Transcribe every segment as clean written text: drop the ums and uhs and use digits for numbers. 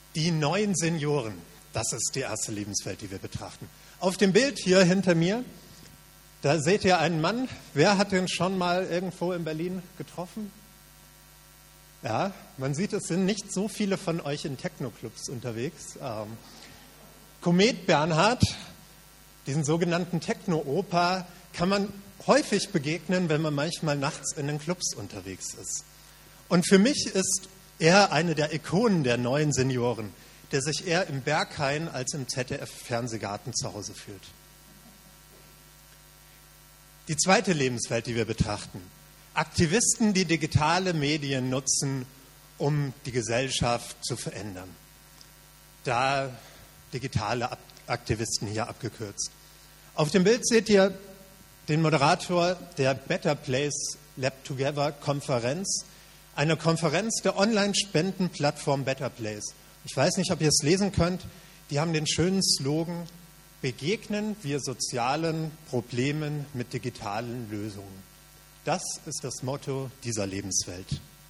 Die neuen Senioren, das ist die erste Lebenswelt, die wir betrachten. Auf dem Bild hier hinter mir, da seht ihr einen Mann. Wer hat den schon mal irgendwo in Berlin getroffen? Ja, man sieht, es sind nicht so viele von euch in Techno-Clubs unterwegs. Komet Bernhard, diesen sogenannten Techno-Opa, kann man häufig begegnen, wenn man manchmal nachts in den Clubs unterwegs ist. Und für mich ist er eine der Ikonen der neuen Senioren, der sich eher im Berghain als im ZDF-Fernsehgarten zu Hause fühlt. Die zweite Lebenswelt, die wir betrachten. Aktivisten, die digitale Medien nutzen, um die Gesellschaft zu verändern. Da digitale Aktivisten hier abgekürzt. Auf dem Bild seht ihr den Moderator der Better Place Lab Together Konferenz, eine Konferenz der Online-Spendenplattform Better Place. Ich weiß nicht, ob ihr es lesen könnt. Die haben den schönen Slogan: Begegnen wir sozialen Problemen mit digitalen Lösungen. Das ist das Motto dieser Lebenswelt.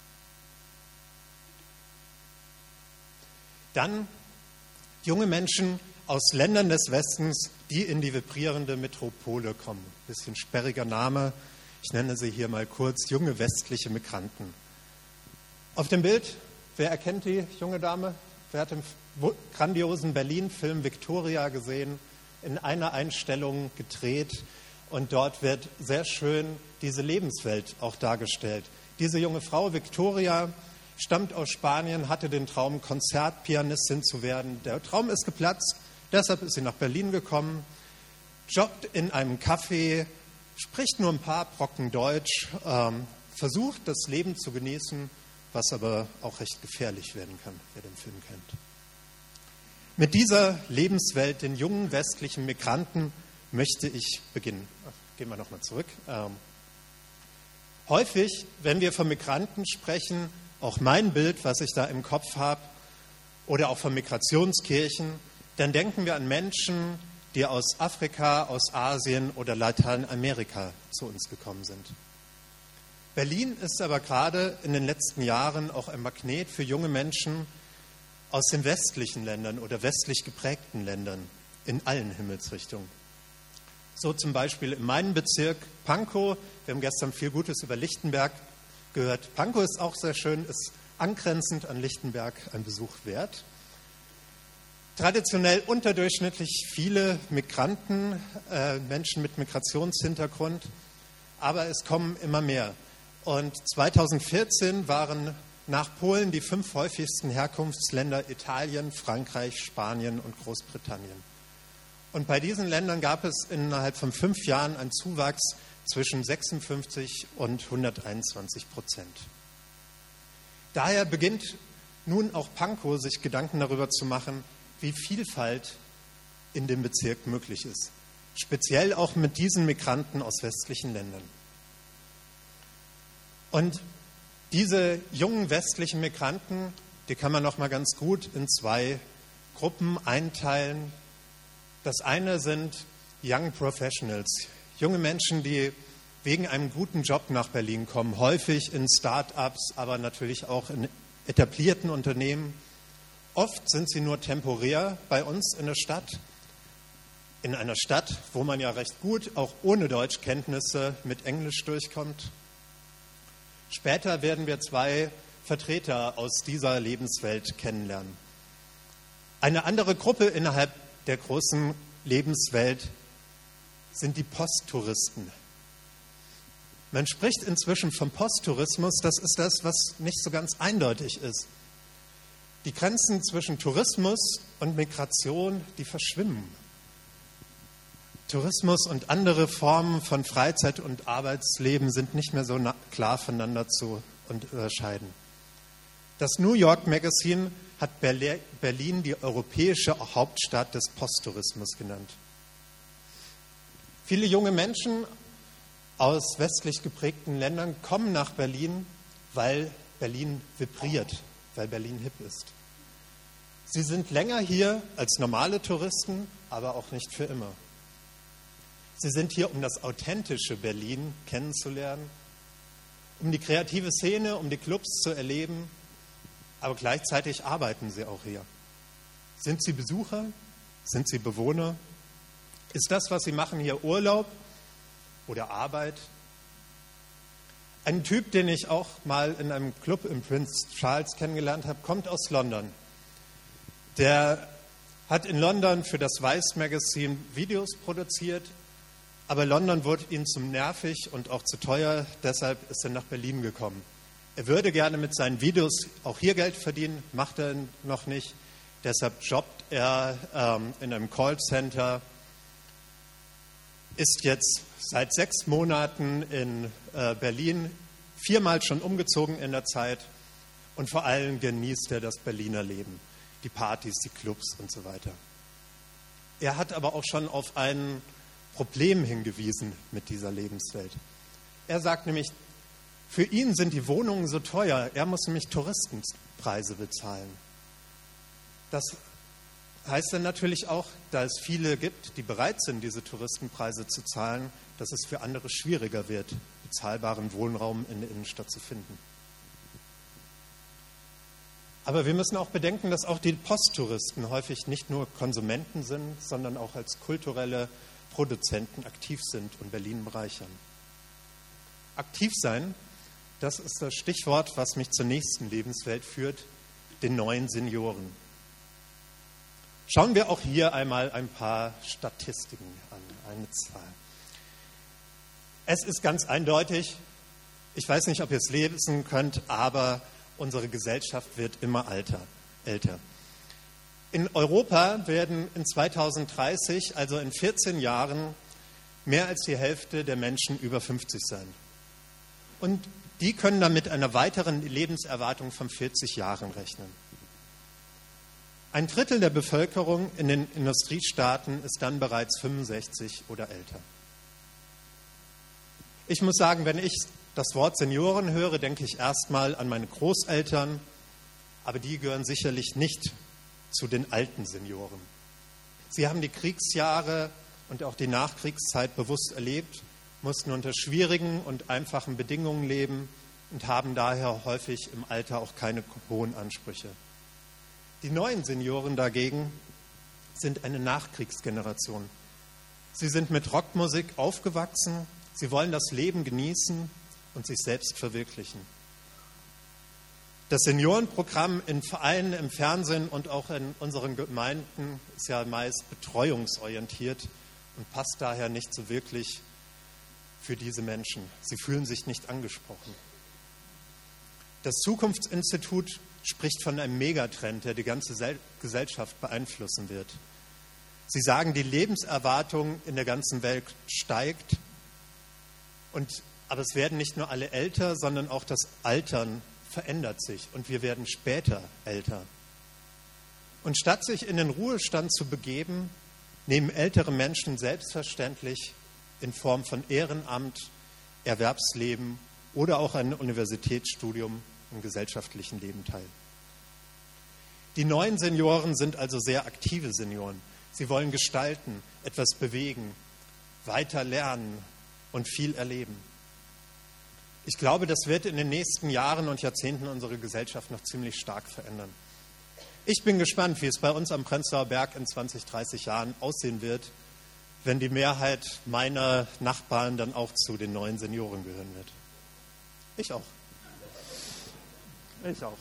Dann junge Menschen aus Ländern des Westens, die in die vibrierende Metropole kommen. Bisschen sperriger Name. Ich nenne sie hier mal kurz junge westliche Migranten. Auf dem Bild, wer erkennt die junge Dame? Wer hat den grandiosen Berlin-Film Victoria gesehen? In einer Einstellung gedreht. Und dort wird sehr schön diese Lebenswelt auch dargestellt. Diese junge Frau, Victoria, stammt aus Spanien, hatte den Traum, Konzertpianistin zu werden. Der Traum ist geplatzt, deshalb ist sie nach Berlin gekommen, jobbt in einem Café, spricht nur ein paar Brocken Deutsch, versucht, das Leben zu genießen, was aber auch recht gefährlich werden kann, wer den Film kennt. Mit dieser Lebenswelt, den jungen westlichen Migranten, möchte ich beginnen. Gehen wir nochmal zurück. Häufig, wenn wir von Migranten sprechen, auch mein Bild, was ich da im Kopf habe, oder auch von Migrationskirchen, dann denken wir an Menschen, die aus Afrika, aus Asien oder Lateinamerika zu uns gekommen sind. Berlin ist aber gerade in den letzten Jahren auch ein Magnet für junge Menschen aus den westlichen Ländern oder westlich geprägten Ländern in allen Himmelsrichtungen. So zum Beispiel in meinem Bezirk Pankow. Wir haben gestern viel Gutes über Lichtenberg gehört. Pankow ist auch sehr schön, ist angrenzend an Lichtenberg ein Besuch wert. Traditionell unterdurchschnittlich viele Migranten, Menschen mit Migrationshintergrund, aber es kommen immer mehr. Und 2014 waren nach Polen die 5 häufigsten Herkunftsländer Italien, Frankreich, Spanien und Großbritannien. Und bei diesen Ländern gab es innerhalb von 5 Jahren einen Zuwachs zwischen 56 und 121%. Daher beginnt nun auch Pankow sich Gedanken darüber zu machen, wie Vielfalt in dem Bezirk möglich ist. Speziell auch mit diesen Migranten aus westlichen Ländern. Und diese jungen westlichen Migranten, die kann man noch mal ganz gut in 2 Gruppen einteilen. Das eine sind Young Professionals, junge Menschen, die wegen einem guten Job nach Berlin kommen, häufig in Start-ups, aber natürlich auch in etablierten Unternehmen. Oft sind sie nur temporär bei uns in der Stadt, in einer Stadt, wo man ja recht gut, auch ohne Deutschkenntnisse, mit Englisch durchkommt. Später werden wir 2 Vertreter aus dieser Lebenswelt kennenlernen. Eine andere Gruppe innerhalb der großen Lebenswelt sind die Posttouristen. Man spricht inzwischen vom Posttourismus, das ist das, was nicht so ganz eindeutig ist. Die Grenzen zwischen Tourismus und Migration, die verschwimmen. Tourismus und andere Formen von Freizeit- und Arbeitsleben sind nicht mehr so klar voneinander zu unterscheiden. Das New York Magazine hat Berlin die europäische Hauptstadt des Posttourismus genannt. Viele junge Menschen aus westlich geprägten Ländern kommen nach Berlin, weil Berlin vibriert, weil Berlin hip ist. Sie sind länger hier als normale Touristen, aber auch nicht für immer. Sie sind hier, um das authentische Berlin kennenzulernen, um die kreative Szene, um die Clubs zu erleben, aber gleichzeitig arbeiten sie auch hier. Sind Sie Besucher? Sind Sie Bewohner? Ist das, was Sie machen, hier Urlaub oder Arbeit? Ein Typ, den ich auch mal in einem Club in Prince Charles kennengelernt habe, kommt aus London. Der hat in London für das Vice Magazine Videos produziert, aber London wurde ihm zu nervig und auch zu teuer, deshalb ist er nach Berlin gekommen. Er würde gerne mit seinen Videos auch hier Geld verdienen, macht er noch nicht, deshalb jobbt er in einem Callcenter, ist jetzt seit 6 Monaten in Berlin, 4-mal schon umgezogen in der Zeit und vor allem genießt er das Berliner Leben, die Partys, die Clubs und so weiter. Er hat aber auch schon auf ein Problem hingewiesen mit dieser Lebenswelt. Er sagt nämlich, für ihn sind die Wohnungen so teuer, er muss nämlich Touristenpreise bezahlen. Das heißt dann natürlich auch, da es viele gibt, die bereit sind, diese Touristenpreise zu zahlen, dass es für andere schwieriger wird, bezahlbaren Wohnraum in der Innenstadt zu finden. Aber wir müssen auch bedenken, dass auch die Posttouristen häufig nicht nur Konsumenten sind, sondern auch als kulturelle Produzenten aktiv sind und Berlin bereichern. Aktiv sein, das ist das Stichwort, was mich zur nächsten Lebenswelt führt, den neuen Senioren. Schauen wir auch hier einmal ein paar Statistiken an, eine Zahl. Es ist ganz eindeutig, ich weiß nicht, ob ihr es lesen könnt, aber unsere Gesellschaft wird immer älter. In Europa werden in 2030, also in 14 Jahren, mehr als die Hälfte der Menschen über 50 sein. Und die können dann mit einer weiteren Lebenserwartung von 40 Jahren rechnen. 1/3 der Bevölkerung in den Industriestaaten ist dann bereits 65 oder älter. Ich muss sagen, wenn ich das Wort Senioren höre, denke ich erstmal an meine Großeltern, aber die gehören sicherlich nicht zu den alten Senioren. Sie haben die Kriegsjahre und auch die Nachkriegszeit bewusst erlebt, mussten unter schwierigen und einfachen Bedingungen leben und haben daher häufig im Alter auch keine hohen Ansprüche. Die neuen Senioren dagegen sind eine Nachkriegsgeneration. Sie sind mit Rockmusik aufgewachsen, sie wollen das Leben genießen und sich selbst verwirklichen. Das Seniorenprogramm in Vereinen, im Fernsehen und auch in unseren Gemeinden ist ja meist betreuungsorientiert und passt daher nicht so wirklich für diese Menschen. Sie fühlen sich nicht angesprochen. Das Zukunftsinstitut spricht von einem Megatrend, der die ganze Gesellschaft beeinflussen wird. Sie sagen, die Lebenserwartung in der ganzen Welt steigt, aber es werden nicht nur alle älter, sondern auch das Altern verändert sich und wir werden später älter. Und statt sich in den Ruhestand zu begeben, nehmen ältere Menschen selbstverständlich in Form von Ehrenamt, Erwerbsleben oder auch ein Universitätsstudium im gesellschaftlichen Leben teil. Die neuen Senioren sind also sehr aktive Senioren. Sie wollen gestalten, etwas bewegen, weiter lernen und viel erleben. Ich glaube, das wird in den nächsten Jahren und Jahrzehnten unsere Gesellschaft noch ziemlich stark verändern. Ich bin gespannt, wie es bei uns am Prenzlauer Berg in 20, 30 Jahren aussehen wird, wenn die Mehrheit meiner Nachbarn dann auch zu den neuen Senioren gehören wird. Ich auch. Ich auch.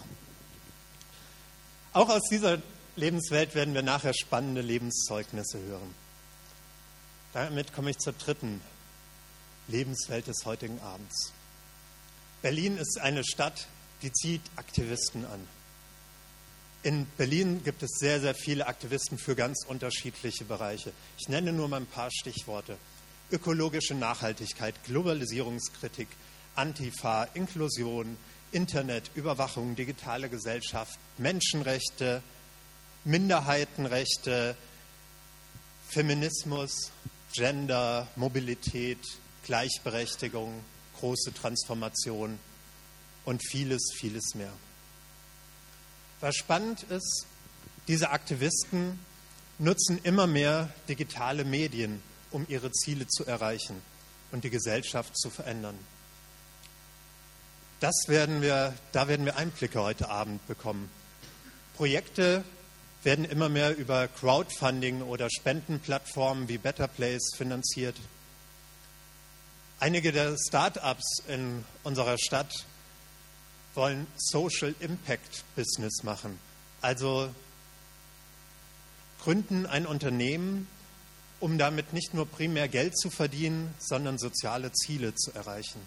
Auch aus dieser Lebenswelt werden wir nachher spannende Lebenszeugnisse hören. Damit komme ich zur dritten Lebenswelt des heutigen Abends. Berlin ist eine Stadt, die zieht Aktivisten an. In Berlin gibt es sehr, sehr viele Aktivisten für ganz unterschiedliche Bereiche. Ich nenne nur mal ein paar Stichworte. Ökologische Nachhaltigkeit, Globalisierungskritik, Antifa, Inklusion, Internet, Überwachung, digitale Gesellschaft, Menschenrechte, Minderheitenrechte, Feminismus, Gender, Mobilität, Gleichberechtigung, große Transformation und vieles, vieles mehr. Was spannend ist, diese Aktivisten nutzen immer mehr digitale Medien, um ihre Ziele zu erreichen und die Gesellschaft zu verändern. Da werden wir Einblicke heute Abend bekommen. Projekte, werden immer mehr über Crowdfunding oder Spendenplattformen wie Better Place finanziert. Einige der Start-ups in unserer Stadt wollen Social Impact Business machen, also gründen ein Unternehmen, um damit nicht nur primär Geld zu verdienen, sondern soziale Ziele zu erreichen.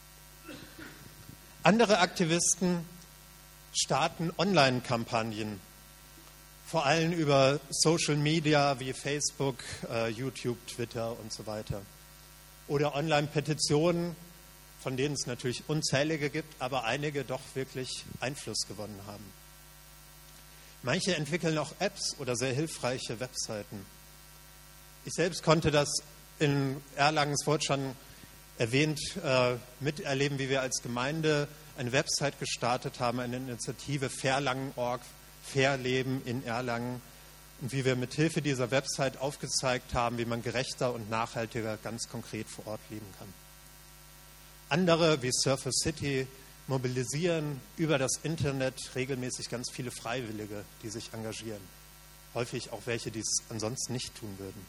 Andere Aktivisten starten Online-Kampagnen, vor allem über Social Media wie Facebook, YouTube, Twitter und so weiter. Oder Online-Petitionen, von denen es natürlich unzählige gibt, aber einige doch wirklich Einfluss gewonnen haben. Manche entwickeln auch Apps oder sehr hilfreiche Webseiten. Ich selbst konnte das in Erlangen, es wurde schon erwähnt, miterleben, wie wir als Gemeinde eine Website gestartet haben, eine Initiative Fairlangen.org, Fairleben in Erlangen, und wie wir mit Hilfe dieser Website aufgezeigt haben, wie man gerechter und nachhaltiger ganz konkret vor Ort leben kann. Andere wie Surfer City mobilisieren über das Internet regelmäßig ganz viele Freiwillige, die sich engagieren. Häufig auch welche, die es ansonsten nicht tun würden.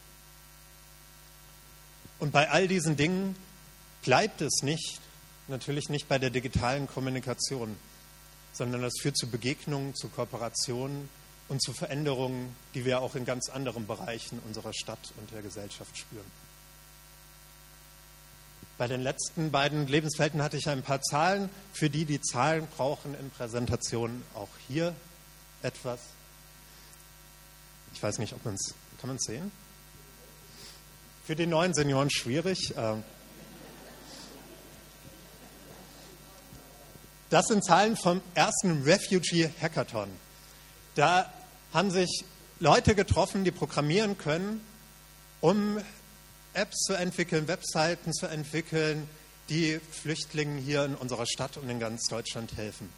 Und bei all diesen Dingen bleibt es natürlich nicht bei der digitalen Kommunikation, sondern das führt zu Begegnungen, zu Kooperationen und zu Veränderungen, die wir auch in ganz anderen Bereichen unserer Stadt und der Gesellschaft spüren. Bei den letzten beiden Lebenswelten hatte ich ein paar Zahlen. Für die, die Zahlen brauchen in Präsentationen, auch hier etwas. Ich weiß nicht, kann man es sehen? Für die neuen Senioren schwierig. Das sind Zahlen vom ersten Refugee Hackathon. Da haben sich Leute getroffen, die programmieren können, um Apps zu entwickeln, Webseiten zu entwickeln, die Flüchtlingen hier in unserer Stadt und in ganz Deutschland helfen.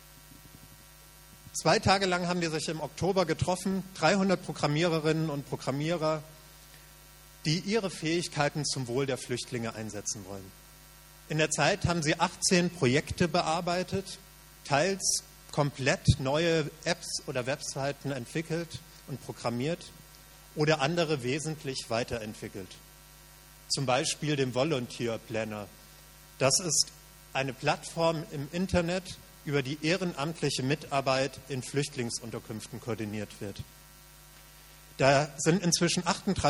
2 Tage lang haben die sich im Oktober getroffen, 300 Programmiererinnen und Programmierer, die ihre Fähigkeiten zum Wohl der Flüchtlinge einsetzen wollen. In der Zeit haben sie 18 Projekte bearbeitet, teils komplett neue Apps oder Webseiten entwickelt und programmiert oder andere wesentlich weiterentwickelt. Zum Beispiel den Volunteer Planner. Das ist eine Plattform im Internet, über die ehrenamtliche Mitarbeit in Flüchtlingsunterkünften koordiniert wird. Da sind inzwischen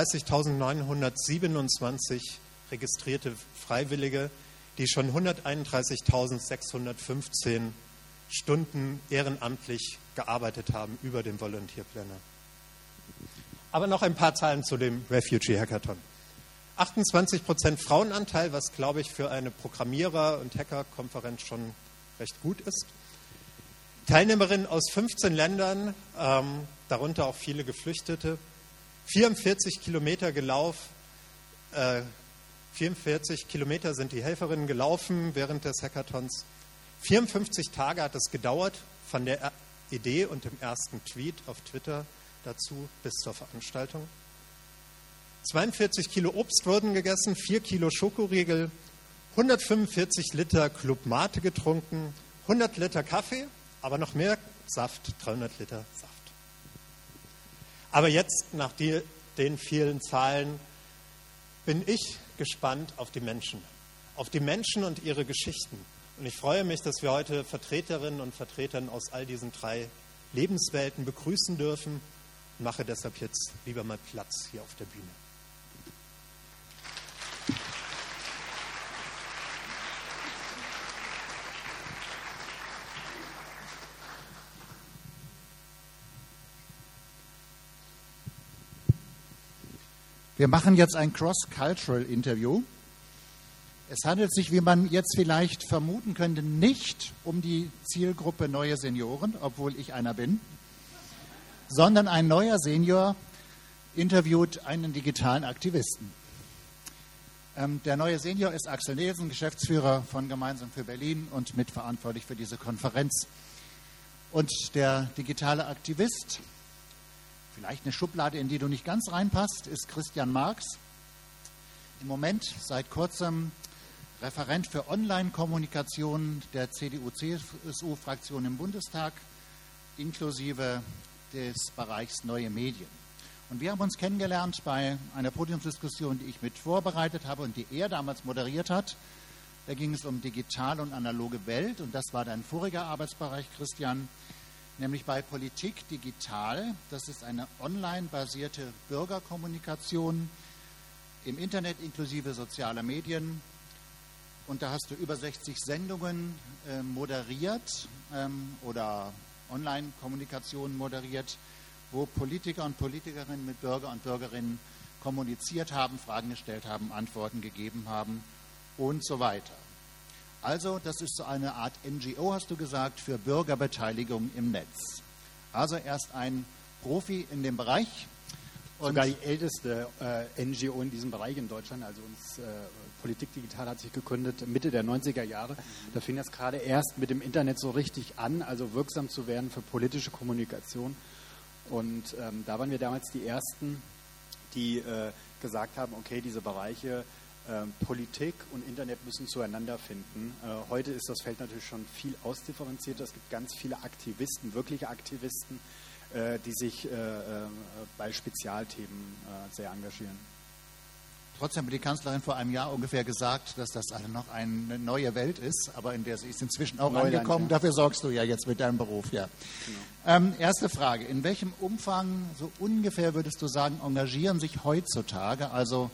38.927 registrierte Freiwillige, die schon 131.615 Stunden ehrenamtlich gearbeitet haben über den Volunteer Planner. Aber noch ein paar Zahlen zu dem Refugee Hackathon. 28% Frauenanteil, was, glaube ich, für eine Programmierer- und Hacker-Konferenz schon recht gut ist. Teilnehmerinnen aus 15 Ländern, darunter auch viele Geflüchtete. 44 Kilometer gelaufen. 44 Kilometer sind die Helferinnen gelaufen während des Hackathons. 54 Tage hat es gedauert von der Idee und dem ersten Tweet auf Twitter dazu bis zur Veranstaltung. 42 Kilo Obst wurden gegessen, 4 Kilo Schokoriegel, 145 Liter Club Mate getrunken, 100 Liter Kaffee, aber noch mehr Saft, 300 Liter Saft. Aber jetzt, nach den vielen Zahlen, bin ich gespannt auf die Menschen und ihre Geschichten. Und ich freue mich, dass wir heute Vertreterinnen und Vertreter aus all diesen 3 Lebenswelten begrüßen dürfen und mache deshalb jetzt lieber mal Platz hier auf der Bühne. Wir machen jetzt ein Cross-Cultural-Interview. Es handelt sich, wie man jetzt vielleicht vermuten könnte, nicht um die Zielgruppe neue Senioren, obwohl ich einer bin, sondern ein neuer Senior interviewt einen digitalen Aktivisten. Der neue Senior ist Axel Nielsen, Geschäftsführer von Gemeinsam für Berlin und mitverantwortlich für diese Konferenz. Und der digitale Aktivist, vielleicht eine Schublade, in die du nicht ganz reinpasst, ist Christian Marx. Im Moment seit kurzem Referent für Online-Kommunikation der CDU-CSU-Fraktion im Bundestag, inklusive des Bereichs Neue Medien. Und wir haben uns kennengelernt bei einer Podiumsdiskussion, die ich mit vorbereitet habe und die er damals moderiert hat. Da ging es um digitale und analoge Welt und das war dein voriger Arbeitsbereich, Christian, nämlich bei Politik digital. Das ist eine online-basierte Bürgerkommunikation im Internet inklusive sozialer Medien. Und da hast du über 60 Sendungen moderiert oder Online-Kommunikation moderiert, wo Politiker und Politikerinnen mit Bürger und Bürgerinnen kommuniziert haben, Fragen gestellt haben, Antworten gegeben haben und so weiter. Also das ist so eine Art NGO, hast du gesagt, für Bürgerbeteiligung im Netz. Also erst ein Profi in dem Bereich. Und sogar die älteste NGO in diesem Bereich in Deutschland, also uns Politik Digital hat sich gegründet Mitte der 90er Jahre. Da fing das gerade erst mit dem Internet so richtig an, also wirksam zu werden für politische Kommunikation. Und da waren wir damals die Ersten, die gesagt haben, okay, diese Bereiche Politik und Internet müssen zueinander finden. Heute ist das Feld natürlich schon viel ausdifferenzierter. Es gibt ganz viele Aktivisten, wirkliche Aktivisten, die sich bei Spezialthemen sehr engagieren. Trotzdem hat die Kanzlerin vor einem Jahr ungefähr gesagt, dass das noch eine neue Welt ist, aber in der sie ist inzwischen auch Neuland, angekommen. ja. Dafür sorgst du ja jetzt mit deinem Beruf, ja. Genau. Erste Frage, in welchem Umfang, so ungefähr würdest du sagen, engagieren sich heutzutage, also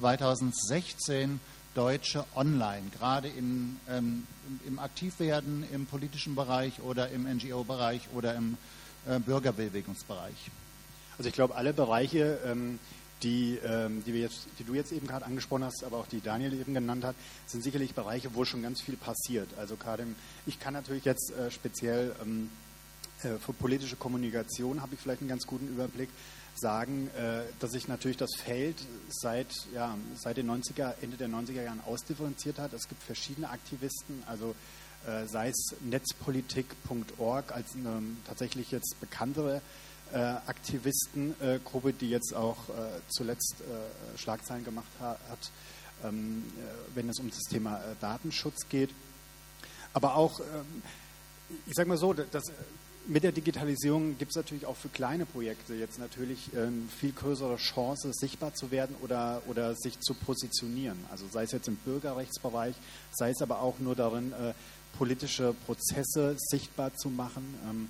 2016, Deutsche online, gerade im Aktivwerden im politischen Bereich oder im NGO-Bereich oder im Bürgerbewegungsbereich? Also ich glaube, alle Bereiche, die du jetzt eben gerade angesprochen hast, aber auch die Daniel eben genannt hat, sind sicherlich Bereiche, wo schon ganz viel passiert. Also gerade ich kann natürlich jetzt speziell für politische Kommunikation, habe ich vielleicht einen ganz guten Überblick, sagen, dass sich natürlich das Feld seit den Ende der 90er Jahren ausdifferenziert hat. Es gibt verschiedene Aktivisten, also sei es netzpolitik.org als eine tatsächlich jetzt bekanntere Aktivistengruppe, die jetzt auch zuletzt Schlagzeilen gemacht hat, wenn es um das Thema Datenschutz geht. Aber auch, ich sage mal so, mit der Digitalisierung gibt es natürlich auch für kleine Projekte jetzt natürlich viel größere Chance, sichtbar zu werden oder sich zu positionieren. Also sei es jetzt im Bürgerrechtsbereich, sei es aber auch nur darin, politische Prozesse sichtbar zu machen.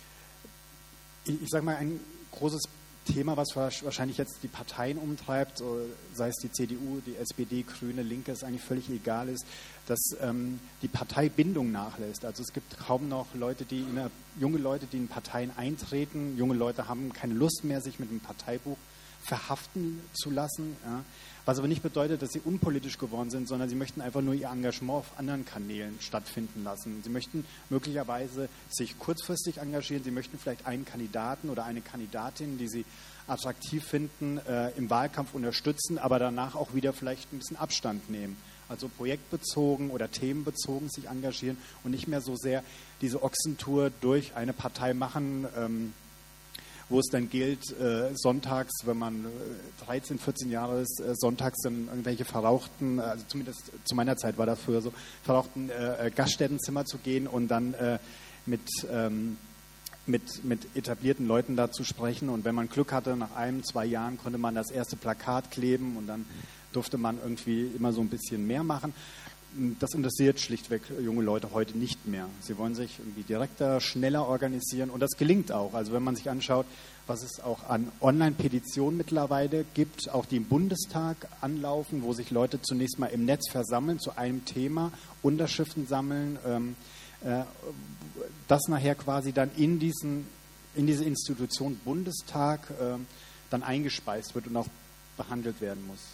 Ich sage mal, ein großes Thema, was wahrscheinlich jetzt die Parteien umtreibt, sei es die CDU, die SPD, Grüne, Linke, ist eigentlich völlig egal, ist, dass die Parteibindung nachlässt. Also es gibt kaum noch junge Leute, die in Parteien eintreten. Junge Leute haben keine Lust mehr, sich mit einem Parteibuch verhaften zu lassen. Ja. Was aber nicht bedeutet, dass sie unpolitisch geworden sind, sondern sie möchten einfach nur ihr Engagement auf anderen Kanälen stattfinden lassen. Sie möchten möglicherweise sich kurzfristig engagieren. Sie möchten vielleicht einen Kandidaten oder eine Kandidatin, die sie attraktiv finden, im Wahlkampf unterstützen, aber danach auch wieder vielleicht ein bisschen Abstand nehmen. Also projektbezogen oder themenbezogen sich engagieren und nicht mehr so sehr diese Ochsentour durch eine Partei machen, wo es dann gilt, sonntags, wenn man 13, 14 Jahre ist, sonntags dann irgendwelche verrauchten, also zumindest zu meiner Zeit war das früher so, verrauchten Gaststättenzimmer zu gehen und dann mit etablierten Leuten da zu sprechen. Und wenn man Glück hatte, nach 1, 2 Jahren konnte man das erste Plakat kleben und dann durfte man irgendwie immer so ein bisschen mehr machen. Das interessiert schlichtweg junge Leute heute nicht mehr. Sie wollen sich irgendwie direkter, schneller organisieren und das gelingt auch. Also wenn man sich anschaut, was es auch an Online-Petitionen mittlerweile gibt, auch die im Bundestag anlaufen, wo sich Leute zunächst mal im Netz versammeln zu einem Thema, Unterschriften sammeln, das nachher quasi dann in diese Institution Bundestag dann eingespeist wird und auch behandelt werden muss.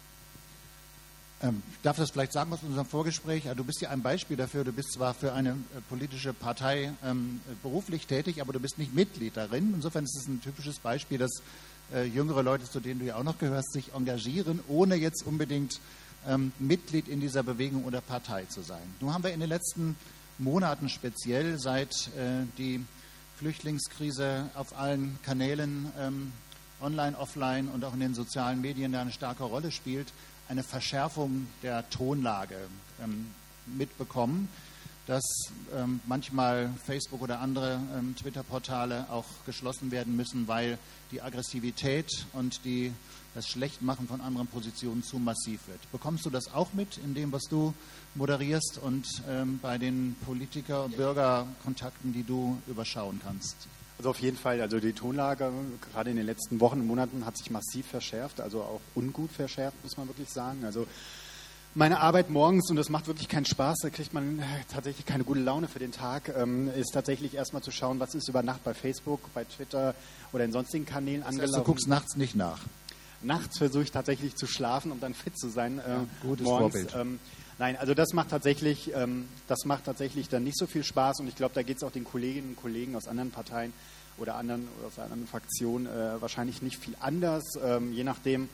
Ich darf das vielleicht sagen aus unserem Vorgespräch. Du bist ja ein Beispiel dafür. Du bist zwar für eine politische Partei beruflich tätig, aber du bist nicht Mitglied darin. Insofern ist es ein typisches Beispiel, dass jüngere Leute, zu denen du ja auch noch gehörst, sich engagieren, ohne jetzt unbedingt Mitglied in dieser Bewegung oder Partei zu sein. Nun haben wir in den letzten Monaten speziell, seit die Flüchtlingskrise auf allen Kanälen, online, offline und auch in den sozialen Medien eine starke Rolle spielt, eine Verschärfung der Tonlage mitbekommen. dass manchmal Facebook oder andere Twitter-Portale auch geschlossen werden müssen, weil die Aggressivität und das Schlechtmachen von anderen Positionen zu massiv wird. Bekommst du das auch mit in dem, was du moderierst und bei den Politiker- und Bürgerkontakten, die du überschauen kannst? Also auf jeden Fall, also die Tonlage gerade in den letzten Wochen und Monaten hat sich massiv verschärft, also auch ungut verschärft, muss man wirklich sagen. Also meine Arbeit morgens, und das macht wirklich keinen Spaß, da kriegt man tatsächlich keine gute Laune für den Tag, ist tatsächlich erstmal zu schauen, was ist über Nacht bei Facebook, bei Twitter oder in sonstigen Kanälen angelaufen. Du guckst nachts nicht nach? Nachts versuche ich tatsächlich zu schlafen, um dann fit zu sein. Gutes morgens. Vorbild. Nein, also das macht tatsächlich dann nicht so viel Spaß, und ich glaube, da geht es auch den Kolleginnen und Kollegen aus anderen Parteien oder aus anderen Fraktionen wahrscheinlich nicht viel anders, je nachdem,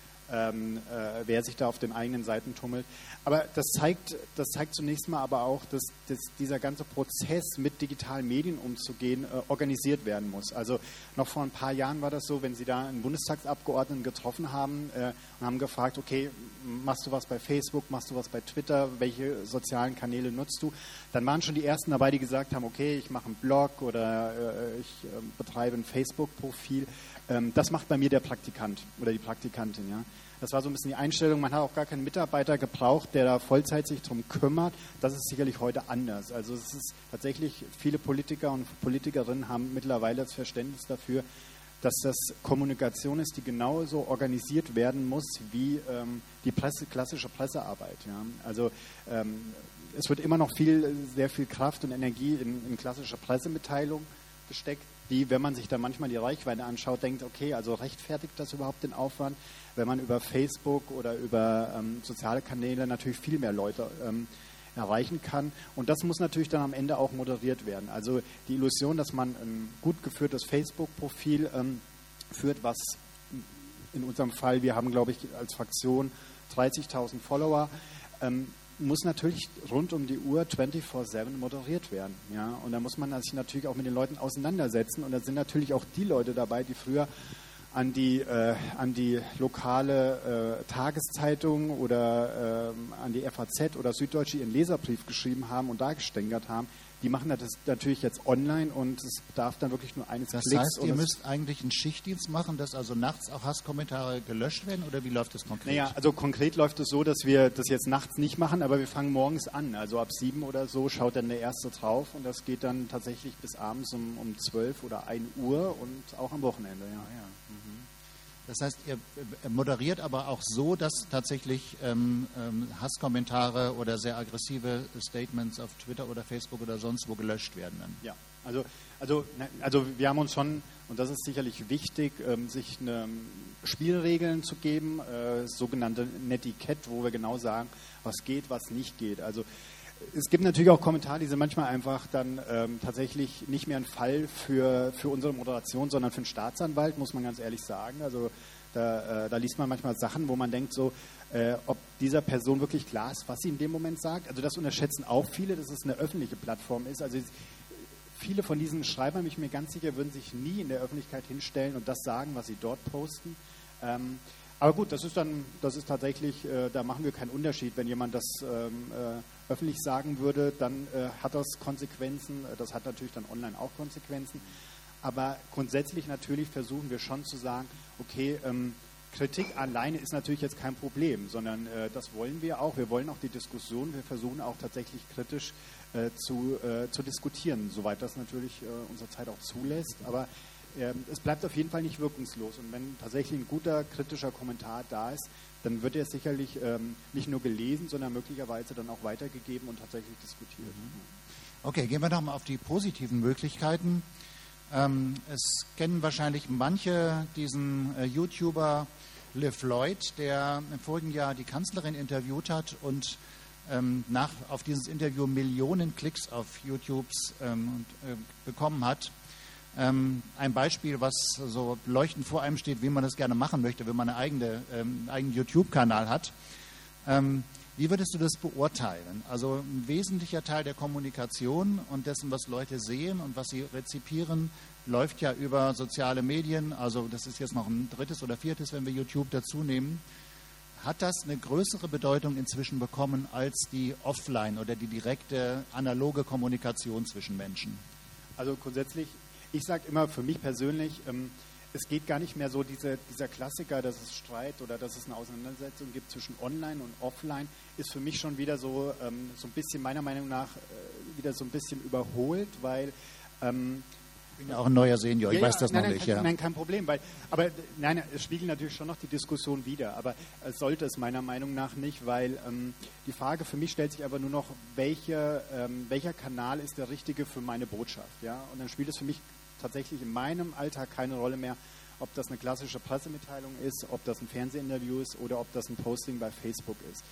wer sich da auf den eigenen Seiten tummelt. Aber das zeigt zunächst mal aber auch, dass dieser ganze Prozess, mit digitalen Medien umzugehen, organisiert werden muss. Also noch vor ein paar Jahren war das so, wenn Sie da einen Bundestagsabgeordneten getroffen haben und haben gefragt, okay, machst du was bei Facebook, machst du was bei Twitter, welche sozialen Kanäle nutzt du? Dann waren schon die Ersten dabei, die gesagt haben, okay, ich mache einen Blog oder ich betreibe ein Facebook-Profil. Das macht bei mir der Praktikant oder die Praktikantin, ja. Das war so ein bisschen die Einstellung. Man hat auch gar keinen Mitarbeiter gebraucht, der da Vollzeit sich darum kümmert. Das ist sicherlich heute anders. Also es ist tatsächlich, viele Politiker und Politikerinnen haben mittlerweile das Verständnis dafür, dass das Kommunikation ist, die genauso organisiert werden muss wie die klassische Pressearbeit. Ja. Also es wird immer noch sehr viel Kraft und Energie in klassische Pressemitteilung gesteckt, die, wenn man sich dann manchmal die Reichweite anschaut, denkt, okay, also rechtfertigt das überhaupt den Aufwand, wenn man über Facebook oder über soziale Kanäle natürlich viel mehr Leute erreichen kann. Und das muss natürlich dann am Ende auch moderiert werden. Also die Illusion, dass man ein gut geführtes Facebook-Profil führt, was in unserem Fall, wir haben, glaube ich, als Fraktion 30.000 Follower, muss natürlich rund um die Uhr 24/7 moderiert werden. Ja? Und da muss man sich natürlich auch mit den Leuten auseinandersetzen. Und da sind natürlich auch die Leute dabei, die früher an die lokale Tageszeitung oder an die FAZ oder Süddeutsche ihren Leserbrief geschrieben haben und da gestänkert haben. Die machen das natürlich jetzt online, und es bedarf dann wirklich nur eines Klicks. Das heißt, ihr müsst eigentlich einen Schichtdienst machen, dass also nachts auch Hasskommentare gelöscht werden, oder wie läuft das konkret? Naja, also konkret läuft es so, dass wir das jetzt nachts nicht machen, aber wir fangen morgens an. Also ab 7 oder so schaut dann der Erste drauf, und das geht dann tatsächlich bis abends um 12 oder 1 Uhr und auch am Wochenende. Ja. Das heißt, ihr moderiert aber auch so, dass tatsächlich Hasskommentare oder sehr aggressive Statements auf Twitter oder Facebook oder sonst wo gelöscht werden dann. Ja, also wir haben uns schon, und das ist sicherlich wichtig, sich Spielregeln zu geben, sogenannte Netiquette, wo wir genau sagen, was geht, was nicht geht. Also es gibt natürlich auch Kommentare, die sind manchmal einfach dann tatsächlich nicht mehr ein Fall für unsere Moderation, sondern für einen Staatsanwalt, muss man ganz ehrlich sagen. Also da liest man manchmal Sachen, wo man denkt so, ob dieser Person wirklich klar ist, was sie in dem Moment sagt. Also das unterschätzen auch viele, dass es eine öffentliche Plattform ist. Also viele von diesen Schreibern, bin ich mir ganz sicher, würden sich nie in der Öffentlichkeit hinstellen und das sagen, was sie dort posten. Aber gut, das ist tatsächlich, da machen wir keinen Unterschied. Wenn jemand das öffentlich sagen würde, dann hat das Konsequenzen. Das hat natürlich dann online auch Konsequenzen. Aber grundsätzlich natürlich versuchen wir schon zu sagen, okay, Kritik alleine ist natürlich jetzt kein Problem, sondern das wollen wir auch. Wir wollen auch die Diskussion. Wir versuchen auch tatsächlich kritisch zu diskutieren, soweit das natürlich unsere Zeit auch zulässt. Aber es bleibt auf jeden Fall nicht wirkungslos. Und wenn tatsächlich ein guter kritischer Kommentar da ist, dann wird er sicherlich nicht nur gelesen, sondern möglicherweise dann auch weitergegeben und tatsächlich diskutiert. Okay, gehen wir doch mal auf die positiven Möglichkeiten. Es kennen wahrscheinlich manche diesen YouTuber Liv Lloyd, der im vorigen Jahr die Kanzlerin interviewt hat und auf dieses Interview Millionen Klicks auf YouTube bekommen hat. Ein Beispiel, was so leuchtend vor einem steht, wie man das gerne machen möchte, wenn man einen eigenen YouTube-Kanal hat. Wie würdest du das beurteilen? Also ein wesentlicher Teil der Kommunikation und dessen, was Leute sehen und was sie rezipieren, läuft ja über soziale Medien. Also das ist jetzt noch ein drittes oder viertes, wenn wir YouTube dazu nehmen. hat das eine größere Bedeutung inzwischen bekommen als die Offline- oder die direkte analoge Kommunikation zwischen Menschen? Also grundsätzlich, ich sage immer für mich persönlich, es geht gar nicht mehr so dieser Klassiker, dass es Streit oder dass es eine Auseinandersetzung gibt zwischen Online und Offline, ist für mich schon wieder so ein bisschen meiner Meinung nach wieder so ein bisschen überholt, weil ich bin ja auch ein neuer Senior, ich weiß das noch nicht. Nein, kein Problem. Es spiegelt natürlich schon noch die Diskussion wider, aber es sollte es meiner Meinung nach nicht, weil die Frage für mich stellt sich aber nur noch, welcher Kanal ist der richtige für meine Botschaft. Ja? Und dann spielt es für mich tatsächlich in meinem Alltag keine Rolle mehr, ob das eine klassische Pressemitteilung ist, ob das ein Fernsehinterview ist oder ob das ein Posting bei Facebook ist.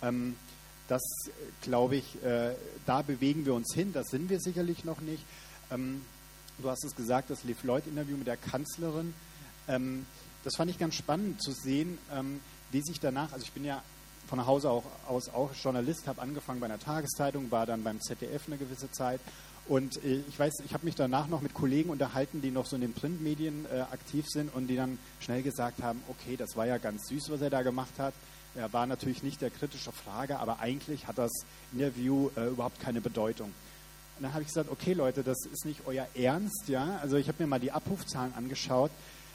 Das glaube ich, da bewegen wir uns hin, das sind wir sicherlich noch nicht. Du hast es gesagt, das Liv Lloyd-Interview mit der Kanzlerin. Das fand ich ganz spannend zu sehen, wie sich danach, also ich bin ja von Hause aus auch Journalist, habe angefangen bei einer Tageszeitung, war dann beim ZDF eine gewisse Zeit und ich weiß, ich habe mich danach noch mit Kollegen unterhalten, die noch so in den Printmedien aktiv sind und die dann schnell gesagt haben, okay, das war ja ganz süß, was er da gemacht hat. Er war natürlich nicht der kritische Frage, aber eigentlich hat das Interview überhaupt keine Bedeutung. Und dann habe ich gesagt, okay Leute, das ist nicht euer Ernst, ja. Also ich habe mir mal die Abrufzahlen angeschaut.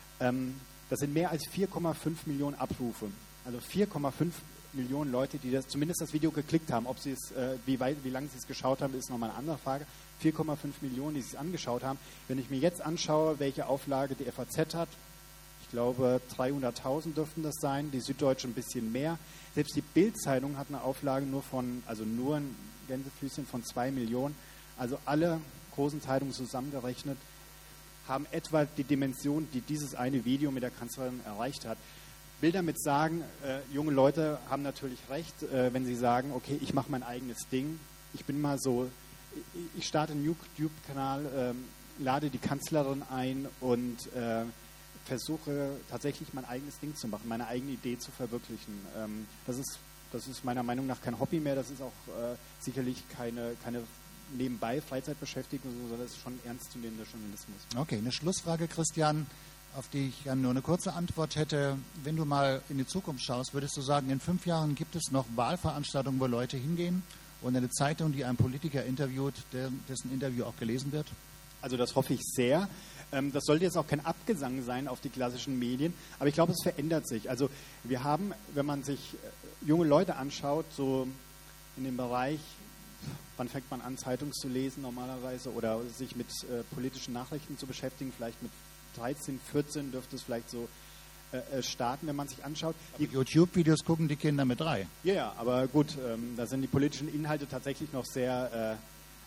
Das sind mehr als 4,5 Millionen Abrufe. Also 4,5 Millionen Leute, die zumindest das Video geklickt haben. Ob sie es, wie lange sie es geschaut haben, ist nochmal eine andere Frage. 4,5 Millionen, die es angeschaut haben. Wenn ich mir jetzt anschaue, welche Auflage die FAZ hat, ich glaube 300.000 dürften das sein, die Süddeutsche ein bisschen mehr. Selbst die Bild-Zeitung hat eine Auflage nur ein Gänsefüßchen von 2 Millionen. Also alle großen Zeitungen zusammengerechnet haben etwa die Dimension, die dieses eine Video mit der Kanzlerin erreicht hat. Will damit sagen, junge Leute haben natürlich recht, wenn sie sagen, okay, ich mache mein eigenes Ding. Ich starte einen YouTube-Kanal, lade die Kanzlerin ein und versuche tatsächlich mein eigenes Ding zu machen, meine eigene Idee zu verwirklichen. Das ist meiner Meinung nach kein Hobby mehr, das ist auch sicherlich keine nebenbei Freizeitbeschäftigung, sondern das ist schon ernstzunehmender Journalismus. Okay, eine Schlussfrage, Christian, auf die ich gerne nur eine kurze Antwort hätte. Wenn du mal in die Zukunft schaust, würdest du sagen, in 5 Jahren gibt es noch Wahlveranstaltungen, wo Leute hingehen und eine Zeitung, die einen Politiker interviewt, dessen Interview auch gelesen wird? Also das hoffe ich sehr. Das sollte jetzt auch kein Abgesang sein auf die klassischen Medien, aber ich glaube, es verändert sich. Also wir haben, wenn man sich junge Leute anschaut, so in dem Bereich, wann fängt man an, Zeitung zu lesen normalerweise oder sich mit politischen Nachrichten zu beschäftigen, vielleicht mit 13, 14 dürfte es vielleicht so starten, wenn man sich anschaut. Die YouTube-Videos gucken die Kinder mit 3. Ja, aber gut, da sind die politischen Inhalte tatsächlich noch sehr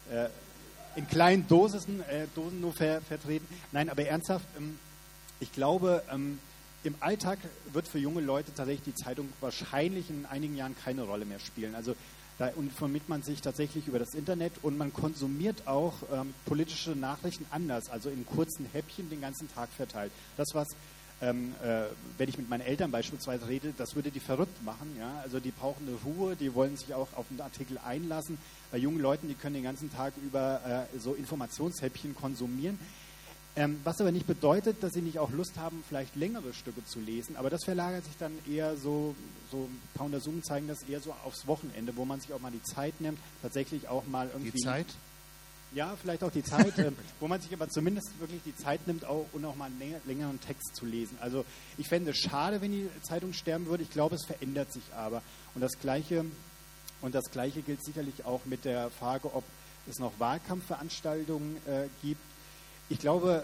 in kleinen Dosen nur vertreten. Nein, aber ernsthaft, ich glaube, im Alltag wird für junge Leute tatsächlich die Zeitung wahrscheinlich in einigen Jahren keine Rolle mehr spielen. Also da informiert man sich tatsächlich über das Internet und man konsumiert auch politische Nachrichten anders, also in kurzen Häppchen den ganzen Tag verteilt. Das, was, wenn ich mit meinen Eltern beispielsweise rede, das würde die verrückt machen. Ja? Also die brauchen eine Ruhe, die wollen sich auch auf einen Artikel einlassen. Bei jungen Leuten, die können den ganzen Tag über so Informationshäppchen konsumieren. Was aber nicht bedeutet, dass sie nicht auch Lust haben, vielleicht längere Stücke zu lesen. Aber das verlagert sich dann eher so ein paar Untersuchungen zeigen das eher so aufs Wochenende, wo man sich auch mal die Zeit nimmt, tatsächlich auch mal irgendwie... Die Zeit? Ja, vielleicht auch die Zeit, wo man sich aber zumindest wirklich die Zeit nimmt, auch mal einen längeren Text zu lesen. Also ich fände es schade, wenn die Zeitung sterben würde. Ich glaube, es verändert sich aber. Und das Gleiche gilt sicherlich auch mit der Frage, ob es noch Wahlkampfveranstaltungen gibt. Ich glaube,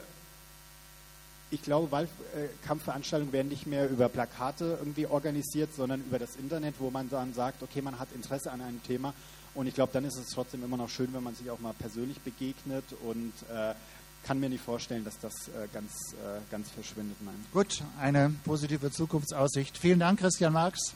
Wahlkampfveranstaltungen werden nicht mehr über Plakate irgendwie organisiert, sondern über das Internet, wo man dann sagt, okay, man hat Interesse an einem Thema. Und ich glaube, dann ist es trotzdem immer noch schön, wenn man sich auch mal persönlich begegnet und kann mir nicht vorstellen, dass das ganz verschwindet. Nein. Gut, eine positive Zukunftsaussicht. Vielen Dank, Christian Marx.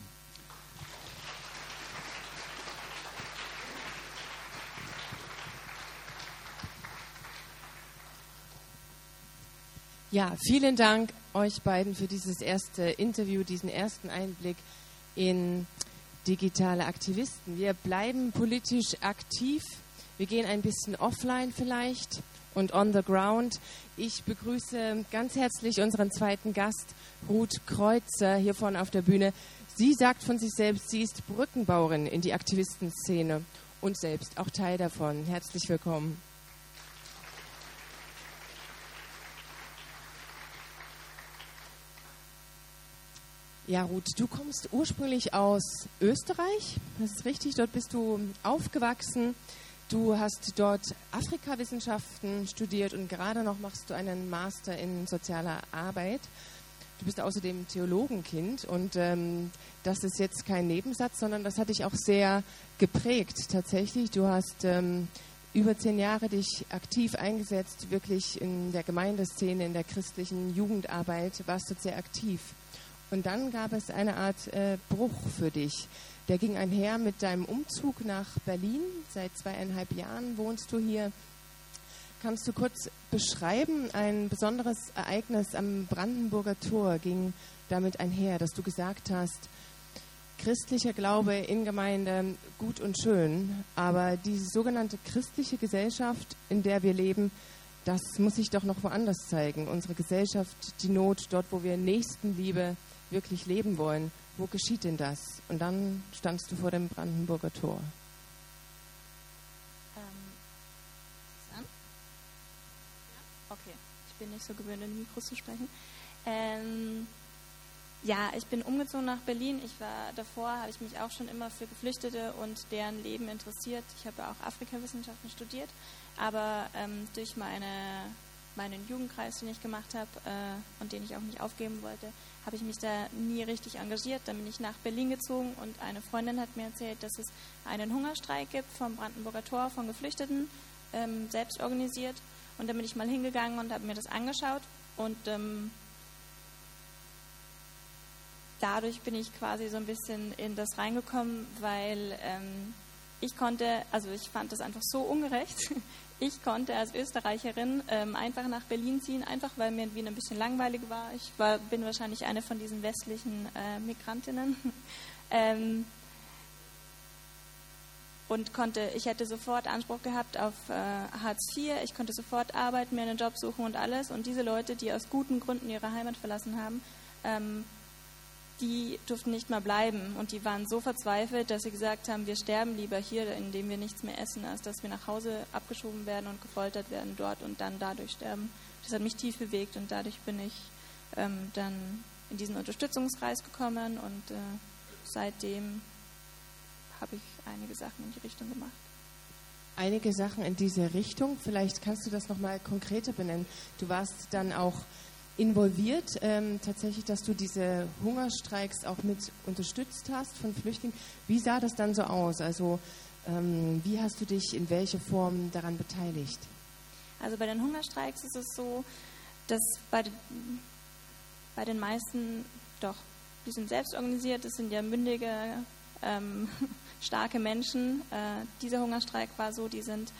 Ja, vielen Dank euch beiden für dieses erste Interview, diesen ersten Einblick in digitale Aktivisten. Wir bleiben politisch aktiv. Wir gehen ein bisschen offline vielleicht und on the ground. Ich begrüße ganz herzlich unseren zweiten Gast, Ruth Kreuzer, hier vorne auf der Bühne. Sie sagt von sich selbst, sie ist Brückenbauerin in die Aktivistenszene und selbst auch Teil davon. Herzlich willkommen. Ja, Ruth, du kommst ursprünglich aus Österreich, das ist richtig, dort bist du aufgewachsen. Du hast dort Afrikawissenschaften studiert und gerade noch machst du einen Master in sozialer Arbeit. Du bist außerdem Theologenkind und das ist jetzt kein Nebensatz, sondern das hat dich auch sehr geprägt tatsächlich. Du hast über 10 Jahre dich aktiv eingesetzt, wirklich in der Gemeindeszene, in der christlichen Jugendarbeit, warst dort sehr aktiv. Und dann gab es eine Art Bruch für dich. Der ging einher mit deinem Umzug nach Berlin. Seit 2,5 Jahren wohnst du hier. Kannst du kurz beschreiben, ein besonderes Ereignis am Brandenburger Tor ging damit einher, dass du gesagt hast, christlicher Glaube in Gemeinde gut und schön, aber diese sogenannte christliche Gesellschaft, in der wir leben, das muss sich doch noch woanders zeigen. Unsere Gesellschaft, die Not, dort wo wir Nächstenliebe wirklich leben wollen. Wo geschieht denn das? Und dann standst du vor dem Brandenburger Tor. Ist an? Ja? Okay, ich bin nicht so gewöhnt, in Mikros zu sprechen. Ja, ich bin umgezogen nach Berlin. Habe ich mich auch schon immer für Geflüchtete und deren Leben interessiert. Ich habe ja auch Afrikawissenschaften studiert, aber durch meinen Jugendkreis, den ich gemacht habe und den ich auch nicht aufgeben wollte, habe ich mich da nie richtig engagiert. Dann bin ich nach Berlin gezogen und eine Freundin hat mir erzählt, dass es einen Hungerstreik gibt vom Brandenburger Tor von Geflüchteten, selbst organisiert. Und dann bin ich mal hingegangen und habe mir das angeschaut und dadurch bin ich quasi so ein bisschen in das reingekommen, weil ich fand das einfach so ungerecht. Ich konnte als Österreicherin einfach nach Berlin ziehen, einfach weil mir in Wien ein bisschen langweilig war. Ich bin wahrscheinlich eine von diesen westlichen Migrantinnen. Und ich hätte sofort Anspruch gehabt auf Hartz IV, ich konnte sofort arbeiten, mir einen Job suchen und alles. Und diese Leute, die aus guten Gründen ihre Heimat verlassen haben, die durften nicht mehr bleiben und die waren so verzweifelt, dass sie gesagt haben, wir sterben lieber hier, indem wir nichts mehr essen, als dass wir nach Hause abgeschoben werden und gefoltert werden dort und dann dadurch sterben. Das hat mich tief bewegt und dadurch bin ich dann in diesen Unterstützungskreis gekommen und seitdem habe ich einige Sachen in die Richtung gemacht. Einige Sachen in diese Richtung, vielleicht kannst du das nochmal konkreter benennen. Du warst dann auch involviert, tatsächlich, dass du diese Hungerstreiks auch mit unterstützt hast von Flüchtlingen. Wie sah das dann so aus? Also wie hast du dich in welcher Form daran beteiligt? Also bei den Hungerstreiks ist es so, dass bei den meisten, die sind selbst organisiert, das sind ja mündige, starke Menschen. Dieser Hungerstreik war so, die sind